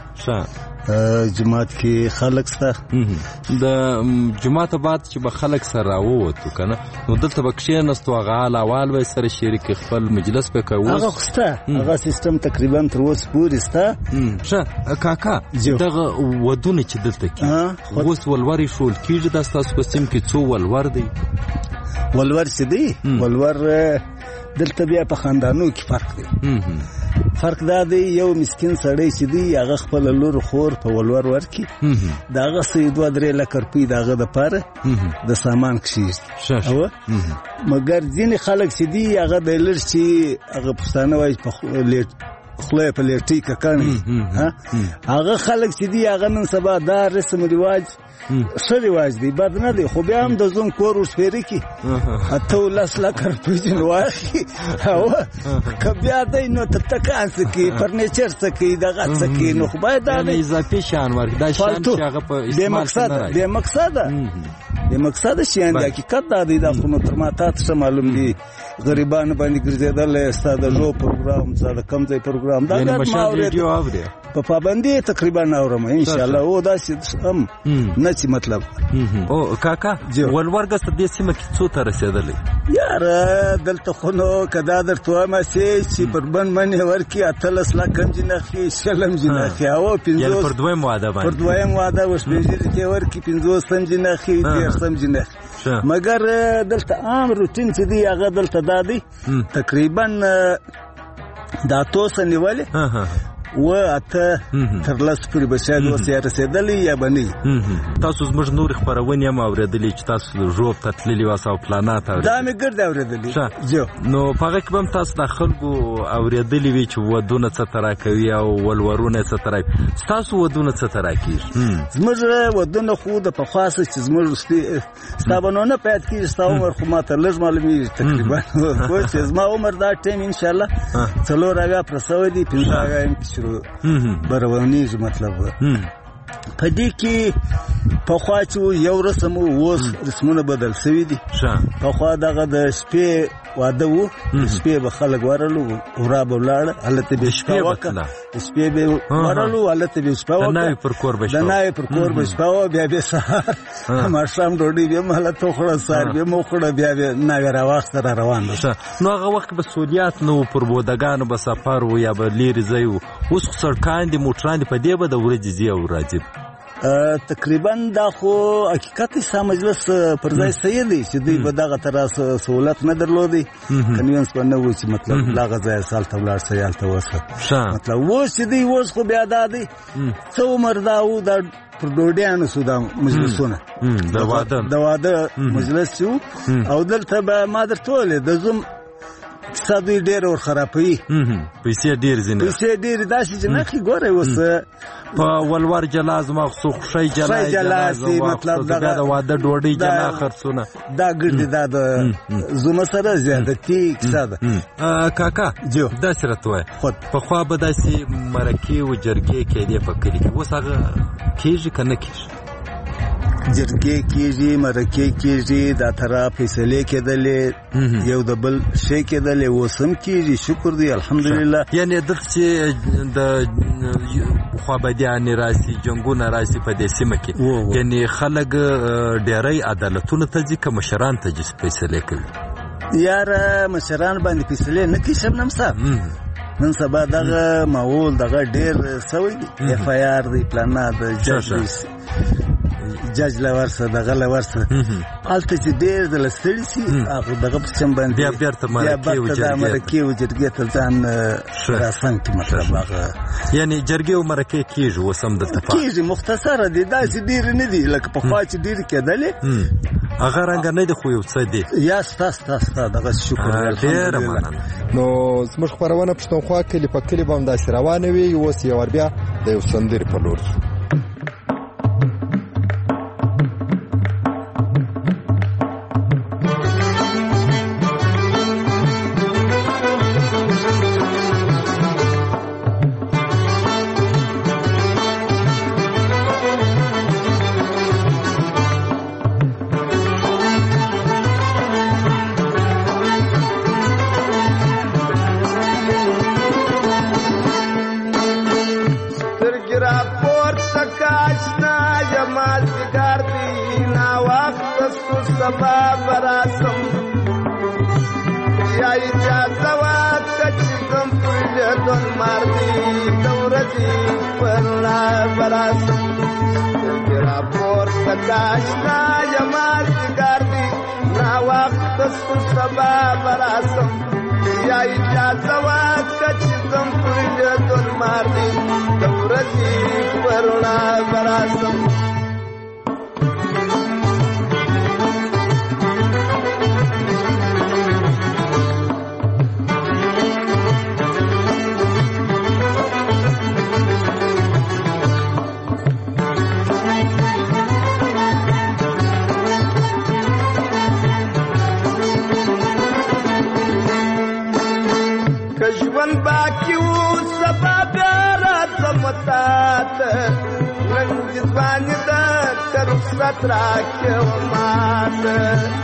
[SPEAKER 10] جماعت کې خلک سته
[SPEAKER 2] د جماعت بعد چې به خلک سره راووتو کنه نو دلته به کښېناستو هغه حال احوال به سره شریک خپل مجلس به کوو
[SPEAKER 10] هغه خو سته هغه سیستم تقریبا تر اوسه پورې سته
[SPEAKER 2] ښه کاکا دغه ودونه چې دلته کې اوس ولورې شول کېږي دا ستاسو په سیم کې څو ولور دی
[SPEAKER 10] ولور چې دی ولور دلته بیا په خاندانو کې فرق دی فرق دا دی یو مسکین سړی چې دی هغه خپل لور خور په ولور ورکي دا هغه سې 2-3 لک روپۍ د هغه دپاره د سامان کښېږدي او مګر ځینې خلک چې دی هغه د لر چې هغه پښتانه وایي خوله په لیټۍ ککڼي هغه خلک چې دی هغه نن سبا دا رسم رواج ښه رواج دی بد نه دی خو بیا هم د زوم کور ورسپېرې کړي 18 لک روپۍ ځینې واخلي او که بیا دی نو تکان څه کوي فرنیچر څه کوي دغه څه کوي نو خو باید دا
[SPEAKER 2] اضافي شیان ورکړي دا شیان چې هغه په استعمال
[SPEAKER 10] بې مقصده شیان دی حقیقت دا دی دا خو نو تر ما تا ته ښه معلوم دی غریبانو باندې ګرځېدل ستا د ژو پروګرام ستا د کم ځای پروګرام دا په پابندي تقریبا اورم انشاءالله او داسې هم نه چې مطلب
[SPEAKER 2] او کاکا ولورګه دې سیمه کې څو ته رسېدلی
[SPEAKER 10] یاره دلته خو نو که دا درته وایم چې پر بند منې ورکړي 18 لک هم جناخي شلم جناخي او 50
[SPEAKER 2] پر دویم واده باندې
[SPEAKER 10] پر دویم واده وشپېژلي کې ورکړي 50 هم جناخي 30 هم جناخي مګر دلته عام روټین چې دی هغه دلته دا دی تقریبا دا توسه نیولې و اته تر لس پورې به شاید اوس یا رسېدلی یا به نه
[SPEAKER 2] تاسو زموږ نورې خپرونې هم اورېدلې چې تاسو ژوب ته تللي واسه او پلانات
[SPEAKER 10] دا مې ګرد اورېدلې
[SPEAKER 2] نو په هغه کې به هم تاسو د خلکو اورېدلي وي چې ودونه څه ته راکوي او ولورونه څه ته راکوي ستاسو ودونه څه ته راکېږي
[SPEAKER 10] زموږ ودونه خو د پخوا څه چې زموږ ستا به نو نه پیاد کېږي ستا عمر خو ما ته لږ معلومېږي تقریبا پوه شوې زما عمر دا ټایم انشاءالله 4 اویا پرسوی دی 5 اویا یم کې برونیږي مطلب په دې کې پخوا چې یو رسم اوس رسمونه بدل شوي دي پخوا دغه د شپې واده و شپې به خلک ورلو ورا به ولاړه هلته به شپه وکړه شپې به ورلو هلته به شپه وکړه د ناوې پر کور به شپه وه بیا به سهار ماښام ډوډۍ بیا هم هلته وخوړه سهار بیا م وخوړه بیا به ناوې راواخته را روان
[SPEAKER 2] نو هغه وخت به سهولیات نه و پر بودګانو به سفر و یا به لیرې ځای و اوس خو سړکان دي موټران دي په دې به د ورځې ځي او راځي
[SPEAKER 10] تقریبا دا خو حقیقت سا مجلس پر ځای صحیح دی چې دوی به دغه تراس سہولت نه درلودي کنوینس به نه و چې مطلب دغه ځای سالته ولاړ سئ هلته وسه مطلب اوس چې دی اوس خو بیا دا دی څه عمر دا و دا پر ډوډیانو سو دا مجلسونه د واده مجلس چې او دلته به ما درته ویلې د زوم کیسه دوی ډېر ورخرابوي
[SPEAKER 2] پیسې ډېر ځینې
[SPEAKER 10] پیسې ډېرې داسې جناخي ګورئ اوس
[SPEAKER 2] په ولور جلا زما خو خوشی جلا مطلب بیا د واده ډوډۍ جلا خرڅونه
[SPEAKER 10] دا ګرځي دا د زما سره زیادتي کیسه ده
[SPEAKER 2] کاکا داسې راته وایه پخوا به داسې مرکې و جرګې کېدې په کلي کې اوس هغه کېږي که نه کېږي
[SPEAKER 10] جرګې کېږي مرکې کېږي دا ترا فیصلې کېدلې یو د بل شی کېدلې اوس هم کېږي شکر دی الحمدلله.
[SPEAKER 11] یعنې دلته چې د خوابدیانې راسي جنګونه راسي په دې سیمه کې یعنې خلک ډېری عدالتونو ته ځي که مشران ته ځي فیصلې کوي؟
[SPEAKER 10] یاره مشران باندې فیصلې نه کوي شبنم صاحب. نن سبا دغه ماحول دغه ډېر سوی دی اف آی آر دی پلانا د جج لورسه دغه لورسه هلته چې ډېر د لستړي سي هغه دغه په سم باندې
[SPEAKER 11] بیا بیرته
[SPEAKER 10] مرکې و جرګې ته ځان راسنګ کړي مطلب هغه
[SPEAKER 11] یعنې جرګې و مرکې کېږي اوس هم دلته
[SPEAKER 10] کېږي مختصره دي داسې ډېرې نه دي لکه پخوا چې ډېرې کېدلې
[SPEAKER 11] هغه رنګه نه دي خو یو څه دي
[SPEAKER 10] یا ستا دغه شکر
[SPEAKER 11] ډېره مننه.
[SPEAKER 2] نو زموږ خپرونه پښتونخوا کلي په کلي به همداسې روانه وي. اوس یو ور بیا د یو سندرې په لور
[SPEAKER 12] سبا براسم یا اجازه واکه چې کوم پرېږدون مار دي د ورځې پرنا براسم سترګې راپورته که اشنا یما ځیګر دي ناوخته سو سبا براسم یا اجازه واکه چې کوم پرېږدون مار دي د ورځې پرنا براسم ژوند باقي و سبا بیا راځم تاته نن دې ځواني ده که رخصت راکړې ماته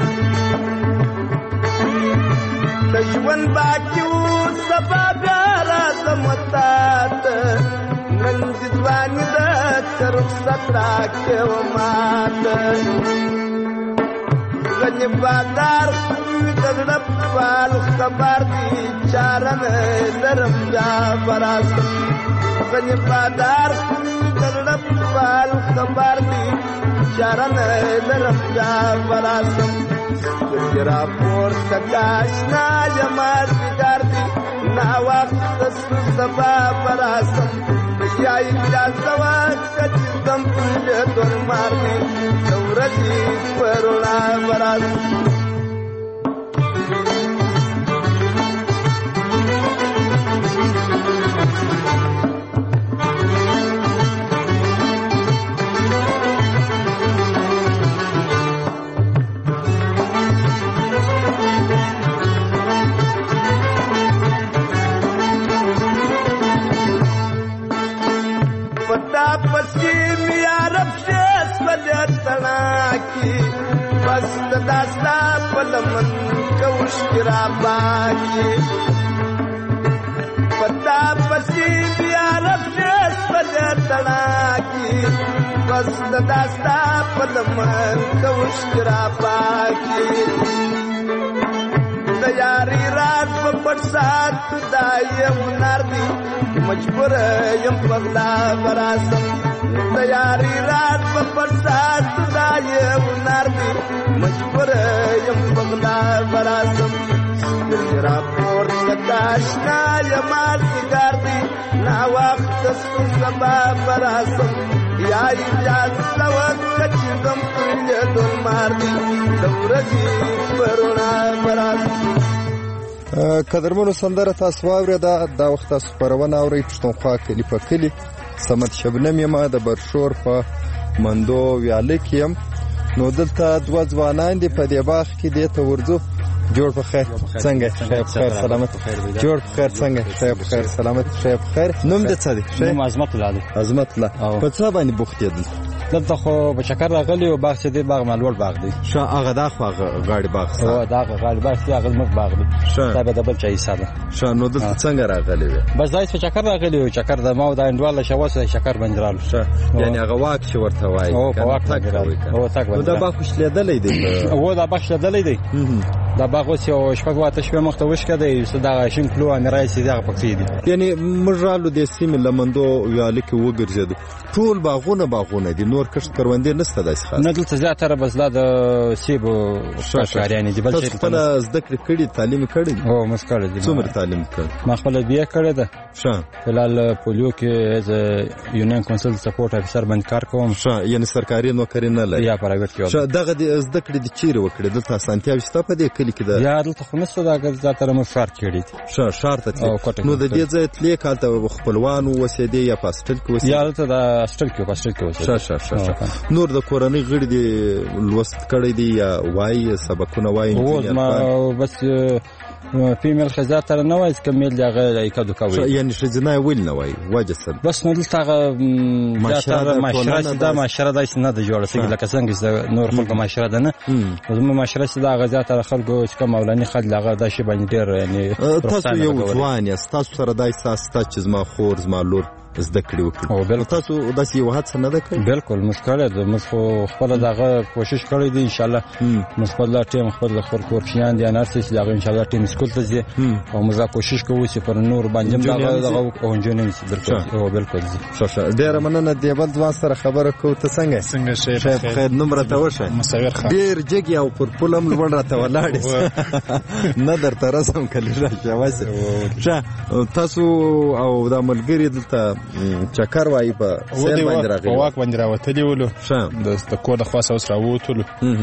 [SPEAKER 12] که ژوند باقي و سبا بیا راځم تاته نن دې ځواني ده که رخصت راکړې ماته غني بادار دغړه پال خبر دي چارن درم جا براسم غني بادار دغړه پال خبر دي چارن درم جا براسم ګرا پور تکاشنا جماعت ګر دي نا وخت سبا براسم یا اجازه واکه چې دم پرې دور مارني ورځي پرنا براسم پسیم یا رب شیس پلیتنا کی بس داستا پلمن کوش کرا باکی پتا پسیم یا رب شیس پلیتنا کی بس داستا پلمن کوش کرا باکی تیاری رات پپٹ ساتھ دایم ناردی مجبور یم پغلا براسم تیاری رات پپٹ ساتھ دایم ناردی مجبور یم پغلا براسم سترګې راپورته که اشنا یما ځیګر دي ناوخته سو سبا براسم یا اجازه وکړه چې دم پرېږدون مار دي د ورځې پرنا براسم.
[SPEAKER 2] قدرمنو سندره تاسو واورېده. دا وخت تاسو خپرونه اورئ پښتونخوا کلي په کلي. صمد شبنم یم د برشور په مندو ویاله کې یم. نو دلته دوه ځوانان دي په دې باغ کې دې ته ورځو. جوړ په خیر څنګه خیر بخیر سلامت جوړ په خیر څنګه خیر بخیر سلامت خیر بخیر. نوم دې څه دی؟
[SPEAKER 13] نوم عظمت الله دی.
[SPEAKER 2] عظمت الله. په څه باندې بوخت یې؟
[SPEAKER 13] دلته خو په چکر راغلی او باغ چې دی باغ مالوړ باغ دی
[SPEAKER 2] ښه هغه دا خو غاړې باغ
[SPEAKER 13] او دا غاړې باغ دی هغه زموږ باغ دی دا به د بل چا حصه ده
[SPEAKER 2] ښه نو دلته څنګه راغلی وې
[SPEAKER 13] بس دا په چکر راغلی او چکر د ما او د انډواله شواسه چکر باندې رالو
[SPEAKER 2] ښه یعنی هغه واک چې ورته وایي
[SPEAKER 13] او په واک باندې رالو او تک
[SPEAKER 2] نو دا باغ خوشلیدلی دی
[SPEAKER 13] او دا باغ شلیدلی دی دا باغ اوس یو شپږ واته شپې مخته وشکه دی دا شین کلو ان راځي دا پکې دی
[SPEAKER 2] یعنی موږ رالو د سیمې لمندو ویاله کې وګرځېدو ټول باغونه دي نور کښت کروندې نشته داسې خاص
[SPEAKER 13] نه دلته زیاتره بس لا د سیب شاریانې دي بل څه
[SPEAKER 2] خپل زده کړې کړي تعلیم کړي
[SPEAKER 13] او مسکړه دي
[SPEAKER 2] څومره تعلیم کړي
[SPEAKER 13] ما خپل بیا کړی ده
[SPEAKER 2] ښه
[SPEAKER 13] فلال پولیو کې از یونین کونسل سپورټ افسر باندې کار کوم
[SPEAKER 2] ښه یعنی سرکاري نوکری نه لري
[SPEAKER 13] یا پرایویټ کې
[SPEAKER 2] ښه دغه زده کړې د چیرې وکړې دلته اسانتیاوې شته په دې کلي کې ده
[SPEAKER 13] یا دلته خو نشته دا زیاتره مو ښار کې دي
[SPEAKER 2] ښه ښار ته نو د دې ځای تلې کالته خپلوانو اوسېدې یا په هاسټل کې اوسېدې
[SPEAKER 13] یا دلته د هاسټل کې
[SPEAKER 2] ښه نور د کورنۍ غړي دي لوست کړی دی یا وایي سبقونه وایي
[SPEAKER 13] ما بس فیمیل خزات تر نه وایي چې میل دغه ایکادو کوي
[SPEAKER 2] یعنی شزنای ویل نه وایي وجه څه
[SPEAKER 13] بس نو دلته معاشره دا معاشره دای نه د جوړه سګل لکه څنګه نور خلک معاشره ده نه زموږ معاشره چې دا غزات تر خلکو چې کوم اولاني خل لغه دا شی باندې ډیر یعنی
[SPEAKER 2] تاسو یو ځوان یاست تاسو سره دای ساستا چې زما خور زما لور زده کړې وکړي
[SPEAKER 13] او بل
[SPEAKER 2] تاسو داسې یو حادثه نه ده کړې
[SPEAKER 13] بالکل مسکړه ده مس خو خپل دغه کوشش کړی دی ان شاء الله مس خپل ټیم خپل کور شیان دي انارسي چې دغه ان شاء الله ټیم سکول ته ځي او موږ کوشش کوو چې پر نور باندې دغه او انجینرینګ بالکل او بالکل
[SPEAKER 2] ښه ډیر مننه دی بل ځوان سره خبره کوو ته څنګه شیخ خیر نمبر ته وشه
[SPEAKER 14] مصور خان
[SPEAKER 2] ډیر جګي او پر پولم لوړ راته ولاړ نه درته رسم کلی راځي واسه ښه تاسو او د ملګری دلته چکر وای په سیل باندې راغلی
[SPEAKER 14] په واک باندې راوتلی ولو د کور د خاص اوس راوتلو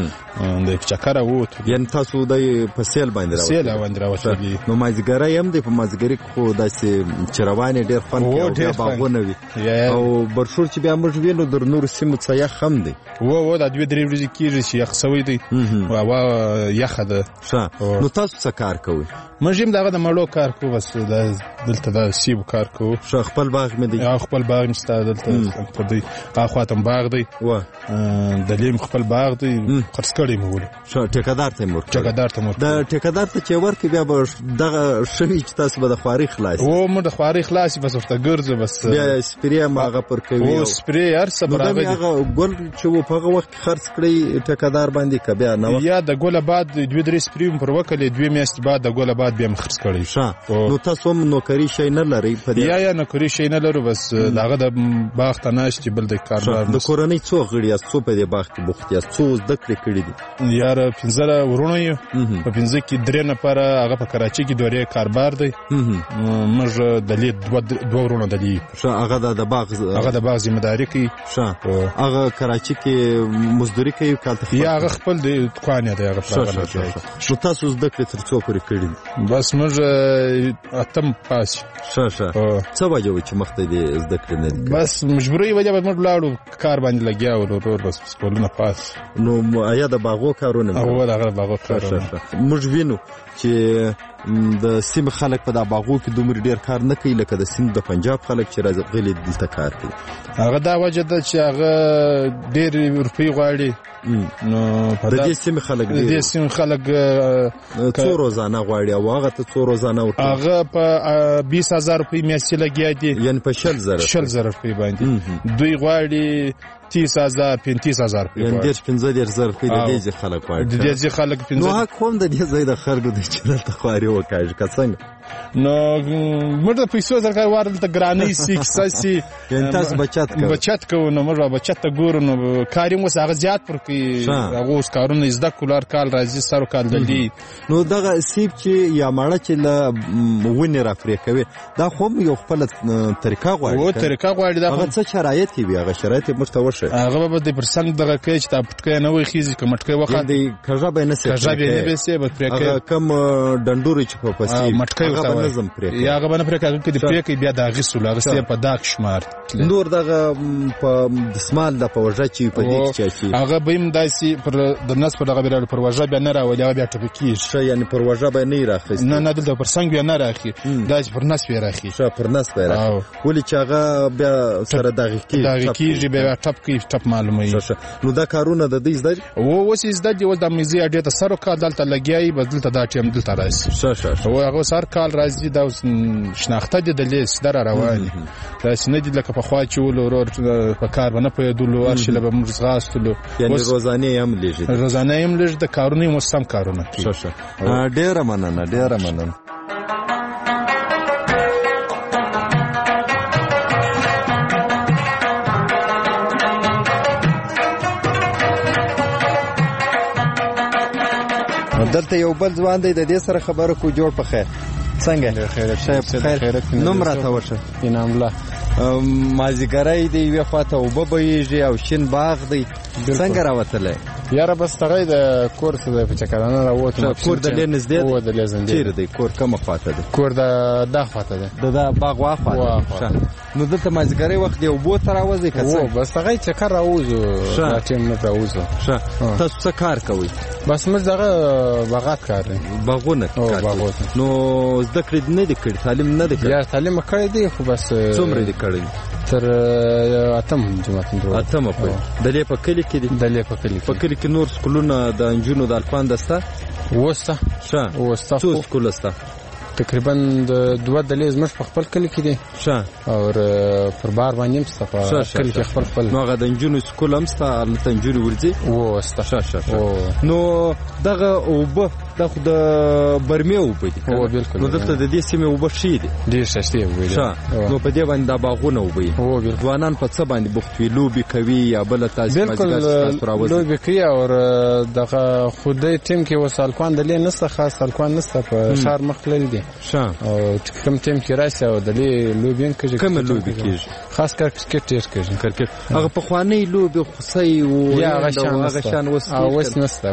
[SPEAKER 14] د چکر راوتلو
[SPEAKER 2] یعنی تاسو د په سیل باندې
[SPEAKER 14] راوتلی
[SPEAKER 2] نو مازیګری هم د په مازیګری خو داسې چروانې ډیر فن کې باغونه وي او برشور چې بیا موږ وینو در نور سیمو څخه یخ هم دی
[SPEAKER 14] و دا 2-3 ورځې کېږي چې یخ سوی دی او هوا یخه ده
[SPEAKER 2] نو تاسو څه کار کوئ
[SPEAKER 14] موږ هم دغه د مړو کار کوو بس دلته د سیبو کار کوو
[SPEAKER 2] خپل باغ مې دی
[SPEAKER 14] خپل باغ مشته دلته دی اخواتم باغ دی
[SPEAKER 2] و
[SPEAKER 14] د لیم خپل باغ دی خرڅ کړی مو ول
[SPEAKER 2] ټیکادار ته مور د ټیکادار ته چې ورکې بیا به دغه شوی چې تاسو به د خواري خلاص
[SPEAKER 14] او مو د خواري خلاص بس ورته ګرځو بس
[SPEAKER 2] بیا سپری ماغه پر کوي
[SPEAKER 14] او سپری هر څه برابر دی
[SPEAKER 2] هغه ګل چې په هغه وخت خرڅ کړی ټیکادار باندې کبه نه
[SPEAKER 14] یا د ګل بعد 2-3 سپری پر وکړي 2 میاشتې بعد د ګل بعد بیا خرڅ کړی
[SPEAKER 2] نو تاسو نوکری شي نه لري په
[SPEAKER 14] دې یا نوکری شي نه لرو بس داغه د باغ ته ناشتي بل د کاربار
[SPEAKER 2] د کورنۍ څو غړي یا څو په دې باغ کې بوخت یا څو زده کړې کړې دي
[SPEAKER 14] یار 15 ورونه یو په 15 کې 3 نفر هغه په کراچي کې دوره کاربار دی موږ د لید 2 ورونه د لید
[SPEAKER 2] هغه د باغ
[SPEAKER 14] ذمہ داری کوي
[SPEAKER 2] هغه کراچي کې مزدوري کوي کالته
[SPEAKER 14] یا هغه خپل د دکان دی هغه
[SPEAKER 2] شو تاسو زده کړې تر څو پورې کړې
[SPEAKER 14] بس موږ اتم پاس
[SPEAKER 2] څه وجه چې مخته دې زده کړې نه
[SPEAKER 14] بس مجبوري وجه به موږ لاړو کار باندې لګیا ورور بس سکولونه پاس
[SPEAKER 2] نو آیا د باغو کارونه
[SPEAKER 14] او دغه باغو کارونه
[SPEAKER 2] موږ وینو چې د سیم خلک په د باغو کې دومره ډیر کار نه کوي لکه د سیم د پنجاب خلک چې راځي دلته کار کوي
[SPEAKER 14] هغه دا وجه ده چې هغه ډیر روپی غواړي نو
[SPEAKER 2] په دې سیم خلک
[SPEAKER 14] د دې سیم خلک
[SPEAKER 2] څو روزانه غواړي او هغه ته څو روزانه ورته
[SPEAKER 14] هغه په 20000 روپی میاشتې لګیا دي
[SPEAKER 2] یعنی په 10000
[SPEAKER 14] روپی باندې دوی غواړي 30000 35000
[SPEAKER 2] یعنی 15000 روپی د دې خلک غواړي
[SPEAKER 14] د دې خلک 15
[SPEAKER 2] نو هغه کوم د دې ځای د خلکو د چرته خواري وکړي که څنګه
[SPEAKER 14] نو موږ د پیسو سره ورته ته ګرانی سیکساسي
[SPEAKER 2] یعنی تاسو
[SPEAKER 14] بچت کوو نو موږ بچت ته ګورو نو کاریم وس هغه زیات پر کې هغه اوس کارونه زده کولار کال راځي سره کال دلی
[SPEAKER 2] نو دغه سیب چې یا ماړه چې له ونی را پرې کوي دا خو یو خپل طریقه غواړي
[SPEAKER 14] او طریقه غواړي دا
[SPEAKER 2] هغه څه شرایط وي هغه شرایط مستوشه
[SPEAKER 14] هغه به د پرسنټ دغه کې چې تا پټکې نه وي خيزي کمټکې وخت
[SPEAKER 2] دی کژا به نه سي
[SPEAKER 14] به پرې
[SPEAKER 2] هغه کم ډندوري چې په پسې
[SPEAKER 14] مټکې
[SPEAKER 2] هغه نظم پرې
[SPEAKER 14] یا هغه باندې پرې کې د پرې کې بیا د غسل هغه سي په داغ شمار
[SPEAKER 2] نور دغه په دسمال د پوجا چې په دې کې
[SPEAKER 14] هغه بیم داسي پر د نس په دغه بیرل پر وجا بیا نه راولي هغه بیا ټپکی
[SPEAKER 2] ش یعنی پر وجا به نه راخي
[SPEAKER 14] نه دلته پر څنګه بیا نه راخي داسي پر نس بیا راخي
[SPEAKER 2] ش پر نس بیا راخي ولې چې هغه بیا سره دغه
[SPEAKER 14] کیږي بیا ټپ معلومه
[SPEAKER 2] نو دا کارونه د دې زده
[SPEAKER 14] او اوس زده دی د میزي اډې ته سره کا دلته لګیای بدلته دا ټیم دلته راځي او هغه سر کال راځي دا شناخته دي د لیس در رواني دا سنه دي لکه په خوا چې ولور په کار باندې پېدلو ارشله به مرزغاستلو
[SPEAKER 2] یعنی روزانه هم لږ
[SPEAKER 14] د کارونه مستم کارونه
[SPEAKER 2] ډېر مننه دلته یو بل ځوان دی د دې سره خبره کو جوړ په خیر څنګه خیر نوم راته ورشه
[SPEAKER 6] انعام الله
[SPEAKER 2] مازیګری دی یوه خواته اوبه بهیږي او شین باغ دی څنګه راوتلی
[SPEAKER 6] یاره بس هغه د کور څخه د چکرانه راوته
[SPEAKER 2] کور د لې نږدې
[SPEAKER 6] او د لزندې
[SPEAKER 2] چیرې دی کور کومه خواته دی
[SPEAKER 6] کور د خواته دی
[SPEAKER 2] د باغ واخواته نو دلته مازیګری وخت دی اوبو ته راوځي که څه
[SPEAKER 6] بس هغه چکر راوځو دا ټیم نه راوځو
[SPEAKER 2] تاسو څه کار کوئ
[SPEAKER 6] بس موږ دغه باغات کار
[SPEAKER 2] باغونه نو زده کړې نه دي کړي تعلیم نه دی کړی
[SPEAKER 6] یا تعلیم کړی دی خو بس
[SPEAKER 2] څومره دی کړی
[SPEAKER 6] تر اتم جماعت
[SPEAKER 2] اتم په دلې په کلی کې دي
[SPEAKER 6] دلې په
[SPEAKER 2] کلی کې نور سکولونه د انجونو د الفان دسته
[SPEAKER 6] وسته
[SPEAKER 2] څو سکول سته
[SPEAKER 6] تقریبا د دوه دلې زموږ په خپل کلی کې دي او پر بار باندې هم سته په کلی کې خپل
[SPEAKER 2] نو هغه د انجونو سکول هم سته هلته انجونې ورځي
[SPEAKER 6] وسته
[SPEAKER 2] نو دغه اوبه دا خو د برمې اوبه دي نو دلته د دې سیمې اوبه ښې دي
[SPEAKER 6] ډېر ښایستې اوبه دي
[SPEAKER 2] نو په دې باندې دا باغونه اوبه دي ځوانان په څه باندې بوخت وي لوبې کوي یا بله
[SPEAKER 6] بالکل لوبې کوي او دغه خو دې ټیم کې اوس هلکان دلې نسته خاص هلکان نسته په ښار مخ تللي دي او کوم ټیم کې راشي او دلې لوبې هم کوي
[SPEAKER 2] کومه لوبې کېږي
[SPEAKER 6] خاص کر کرکټ ډېر کوي
[SPEAKER 2] کرکټ هغه پخوانۍ لوبې خوسۍ و
[SPEAKER 6] هغه شان اوس نسته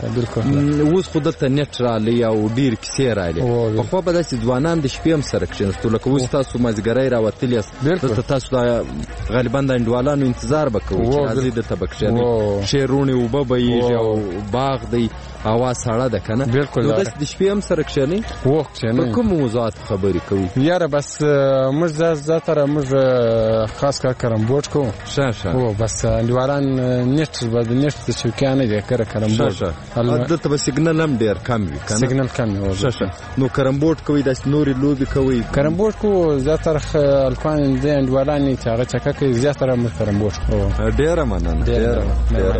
[SPEAKER 2] اوس خو دلته نت رالی او ډیر کیسې رالی په خو به داسې ځوانان د شپې هم سره کښېنستو لکه اوس تاسو مازیګری راوتلي یاست دلته تاسو غالبا د انډوالانو انتظار به کوئ چې راځئ دلته به کښېنئ شیرونې اوبه بهیږي او باغ دی هوا سړه ده که نه نو داسې د شپې هم سره کښېنئ په کومو موضوعاتو خبرې کوئ
[SPEAKER 6] یاره بس موږ زیاتره موږ خاص کار کرمبوټ کوو بس انډوالان نت به د نت د چوکیانه دی کره کرمبوټ
[SPEAKER 2] دلته به سیګنل هم ډېر کم وي
[SPEAKER 6] سیګنل کم وي
[SPEAKER 2] نو کرمبوټ کوئ داسې نورې لوبې کوئ
[SPEAKER 6] کرمبوټ کوو زیاتره هلکان دی انډوالان چې هغه چکه کوي زیاتره موږ کرمبوټ کوو
[SPEAKER 2] ډېره مننه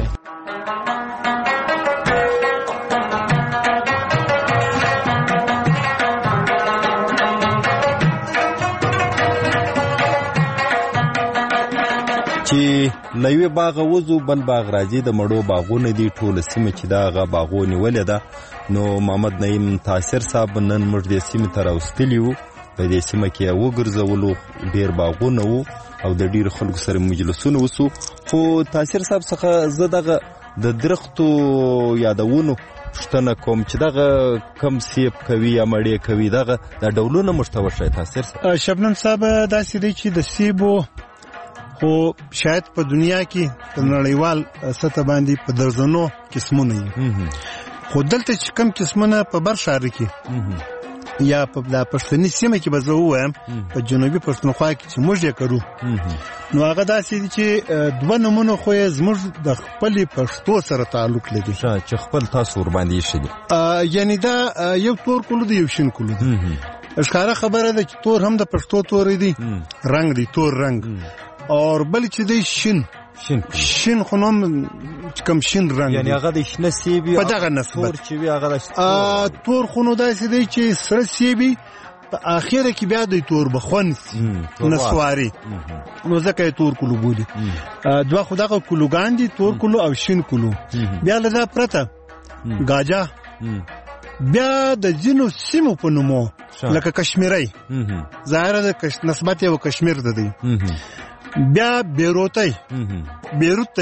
[SPEAKER 2] چې له یوې باغه وځو بل باغ راځي د مړو باغونه دي ټوله سیمه چې دا هغه باغو نیولې ده نو محمد نعیم تاثیر صاحب نن موږ دې سیمې ته راوستلي وو په دې سیمه کې وګرځولو ډېر باغونه وو او د ډېرو خلکو سره مجلسونه وسو خو تاثیر صاحب څخه زه دغه د درختو یادونو پوښتنه کوم چې دغه کم سیب کوي یا مړې کوي دغه دا ډولونه موږ ته وښایه تاثیر صاحب
[SPEAKER 3] شبنم صاحب داسې دی چې د سیبو خو شاید په دنیا کې په نړیوال سطح باندې په درجنو قسمونه دي خو دلته چې کم قسمونه په بر ښار کې یا په د پښتني سیمه کې به زه ووایم په جنوبي پښتونخوا کې چې موږ یې کرو نو هغه داسې دي چې دوه نومونه خو یې زموږ د خپلې پښتو سره تعلق لري
[SPEAKER 2] چې خپل تاسو ورباندې ایښي دي
[SPEAKER 3] یعنی دا یو تور کلو دی یو شین کلو دی ښکاره خبره ده چې تور هم د پښتو تورې دی رنګ دی تور رنګ اور بل چې دی شین خو نوم کم شین رنګ
[SPEAKER 2] یعنی هغه د شنه سیبي
[SPEAKER 3] په دغه نسبت
[SPEAKER 2] تور چې وي هغه
[SPEAKER 3] تور خو نو داسې دی چې سره سیبي په اخره کې بیا د تور بخون نسواري نو ځکه یې تور کلو بولي دوه خو دغه کلوګان دي تور کلو او شین کلو بیا له دا پرته گاجا بیا د ځینو سیمو په نومو لکه کشمیري ظاهره د نسبت یو کشمیر ده دی بیا بیروتی بیروت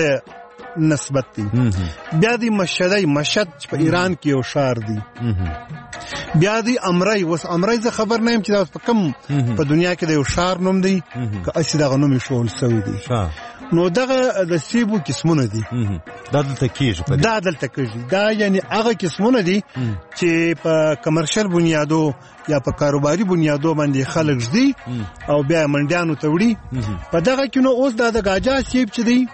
[SPEAKER 3] نسبت دی بیا دی مشهد په ایران کې یو ښار دی بیا دی امرای وس امرای زه خبر نه یم چې دا په کم په دنیا کې د یو شار نوم دی که اسی دغه نوم شول سوی دی نو دغه د سیبو قسمونه دي
[SPEAKER 2] دا دلته کېږي
[SPEAKER 3] دا یعنی هغه قسمونه دي چې په کمرشل بنیادو یا په کاروباري بنیادو باندې خلک ژدي او بیا منډیانو ته وړي په دغه کې نو اوس دا د گاجا سیب چې دی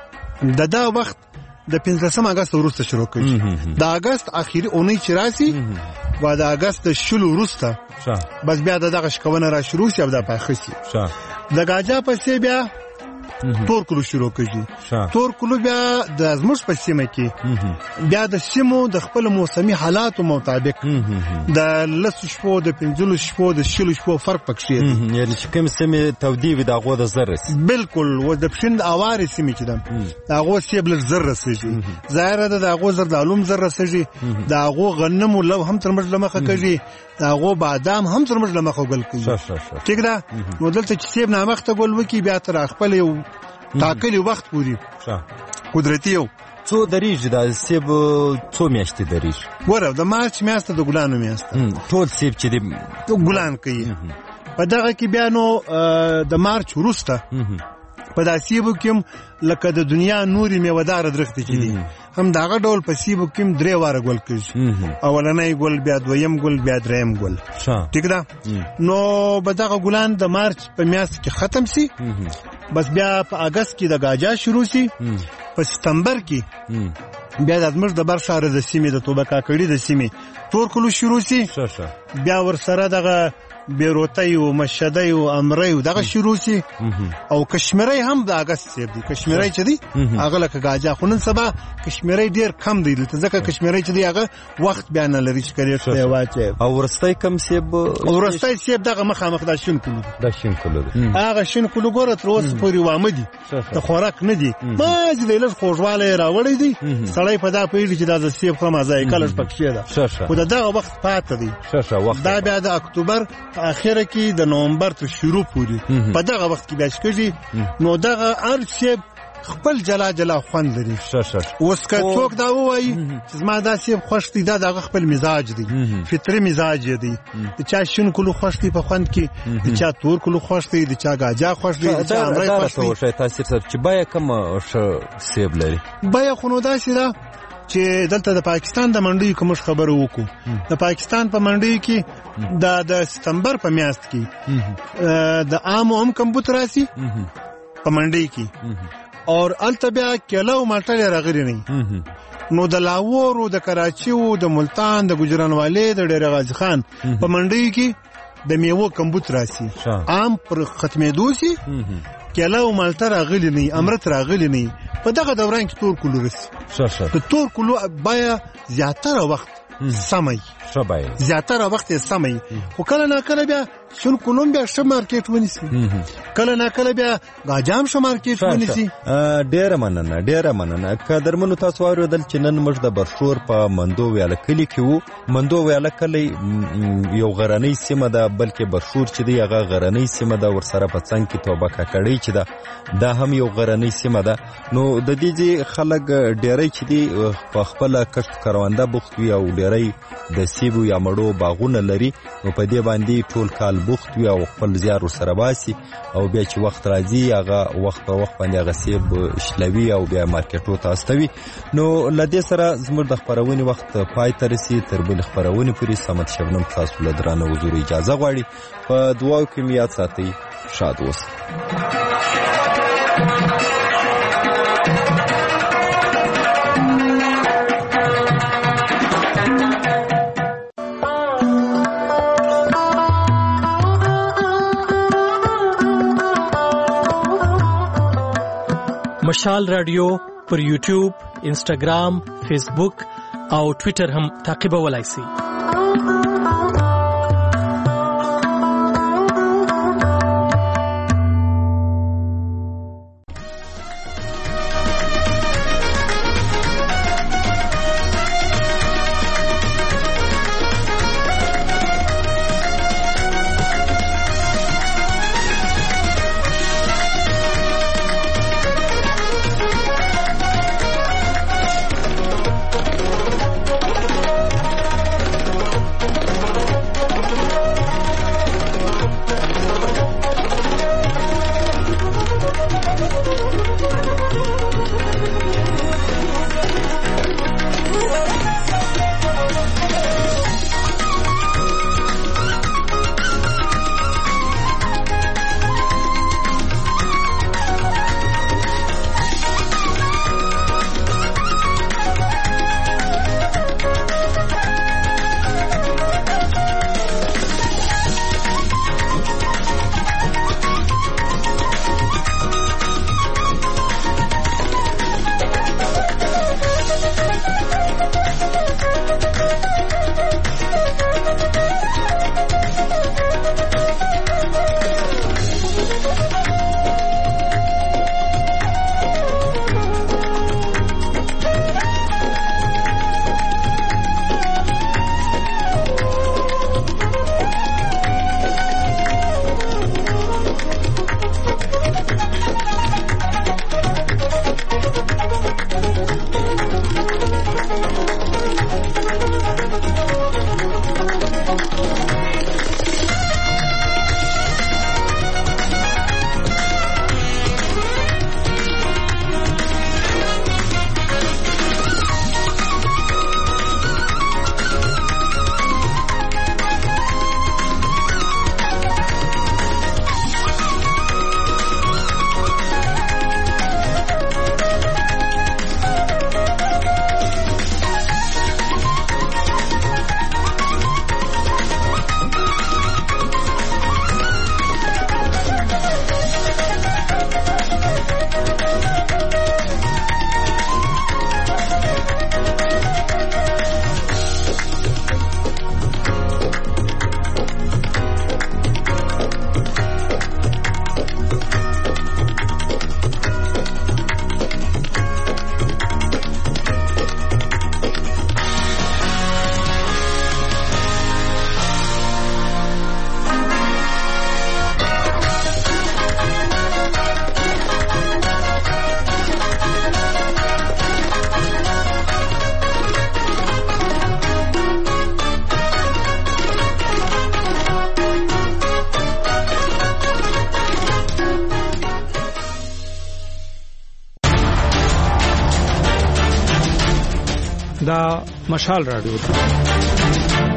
[SPEAKER 3] دا وخت د 15 اگست وروسته شروع کېږي د اگست اخیری اونۍ چې راسي و د اگست د شلو وروسته بس بیا دغه شکونه را شروع شي او د پاخه شي د گاجا پسې بیا تور کلو شروع کېږي تور کلو بیا د زموږ په سیمه کې بیا د سیمو د خپل موسمي حالاتو مطابق د لس شپو د 15 شپو د شلو شپو فرق پکې دی
[SPEAKER 2] یعنی چې کوم سیمه تودي وي د هغو د زر رسي
[SPEAKER 3] بالکل و د پښند اوارې سیمه چې د هغو سیب لږ زر رسېږي ظاهره ده د هغو زر د علوم زر رسېږي د هغو غنمو لو هم تر مړ لمخه کوي د هغو بادام هم تر مړ لمخه ګل کوي ٹھیک ده نو دلته چې سیب نامخته ګل وکي بیا تر خپل یو تاکلی وخت پوری قدرتی یو
[SPEAKER 2] څو دریږي دا سیب څو میاشتې دریږي
[SPEAKER 3] ګوره د مارچ میاشته د ګلانو میاشته
[SPEAKER 2] ټول سیب چې دی
[SPEAKER 3] ګلان کوي په دغه کې بیا نو د مارچ وروسته په دا سیبو کې لکه د دنیا نوري میوهدار درختې چې دي هم دغه ډول په سیبو کې 3 واره ګل کېږي اولنۍ ګل بیا دویم ګل بیا دریم ګل ٹھیک ده نو به دغه ګلان د مارچ په میاشت کې ختم سي بس بیا په اگست کې د گاجا شروع سي په سپتمبر کې بیا د زموږ د برشاره د سیمې د توبه کاکړي د سیمې تور کلو شروع سي بیا ورسره دغه بیروتای او مشدای او امرای دغه شروع سي او کشمیري هم د اگست سیب دي کشمیري چې دي هغه لکه گاجا خو نن سبا کشمیري ډیر کم دی ځکه کشمیري چې دی هغه وخت بیان لري چې کړي ته واچي
[SPEAKER 2] او ورستای کم سیب
[SPEAKER 3] ورستای سیب دغه مخامخ د شین کلو هغه شین کلو ګوره تر اوسه پورې وامه دي د خوراک نه دي ما چې د لږ خوږواله راوړی دي سړی په دا پیږي چې د سیب خو مزه کلش پکې ده خو دغه وخت پاتې دی دا بیا د اکتوبر اخره کې د نومبر تر شروع پورې په دغه وخت کې بیا کېږي نو دغه هر سیب خپل جلا خوند لري اوس که څوک دا وایي چې زما دا سیب خوښ دی دا دغه خپل مزاج دی فطري مزاج دی د چا شین کلو خوښ دی په خوند کې د چا تور کلو خوښ دی د چا گاجا خوښ دی د چا امرای خوښ
[SPEAKER 2] دی تاثیر صاحب چې بیا کوم سیب لري
[SPEAKER 3] بیا خو نو داسې ده چې دلته د پاکستان د منډیو کوم خبره وکړو د پاکستان په منډیو کې د سپتمبر په میاشت کې د عام هم کمبوت راسي په منډی کې اور التبیا کله او مالټه راغلي نه نو د لاهور او د کراچي او د ملتان د ګجرانوالې د ډېر غازی خان په منډی کې د میوه کمبوت راسي عام پر ختمېدو سي کله او مالټه راغلي نه امرت راغلي نه په دغه دوران کې تور کلو رسي د تور کلو بیا زیاتره وخت سمي زیاتره وخت سمي خو کله نه کله بیا شون کولومبیا ش مارکیټ ونیسي کله نه کله بیا گاجام ش مارکیټ ونیسي
[SPEAKER 2] ډېر مننه قدرمنو تاسو اوریدل چې نن موږ د برشور په مندو ویاله کلی کې وو مندو ویاله کلی یو غرنۍ سیمه ده بلکې برشور چې دی هغه غرنۍ سیمه ده ورسره په څنګ کې توبه کاکړی چې ده دا هم یو غرنۍ سیمه ده نو د دې خلک ډېری چې دی په خپل کشف کروانده بوخت وي او ډېری د سیبو یا مړو باغونه لري نو په دې باندې ټول کال بوخت وي او خپل زیار سره باسي او بیا چې وخت راځي هغه وخت په وخت باندې هغه سیب شلوي او بیا مارکیټو ته استوي نو لدې سره زموږ د خبرونې وخت پای ته رسي تر بل خبرونې پورې سمت شبنم تاسو له درانه حضور اجازه غواړي په دعاو کې مې یاد ساتئ شاد اوسئ
[SPEAKER 15] مشال رادیو پر یوټیوب، انسټاګرام، فیسبوک او ټویټر هم تعقیبولای شئ.
[SPEAKER 16] دا مشال رادیو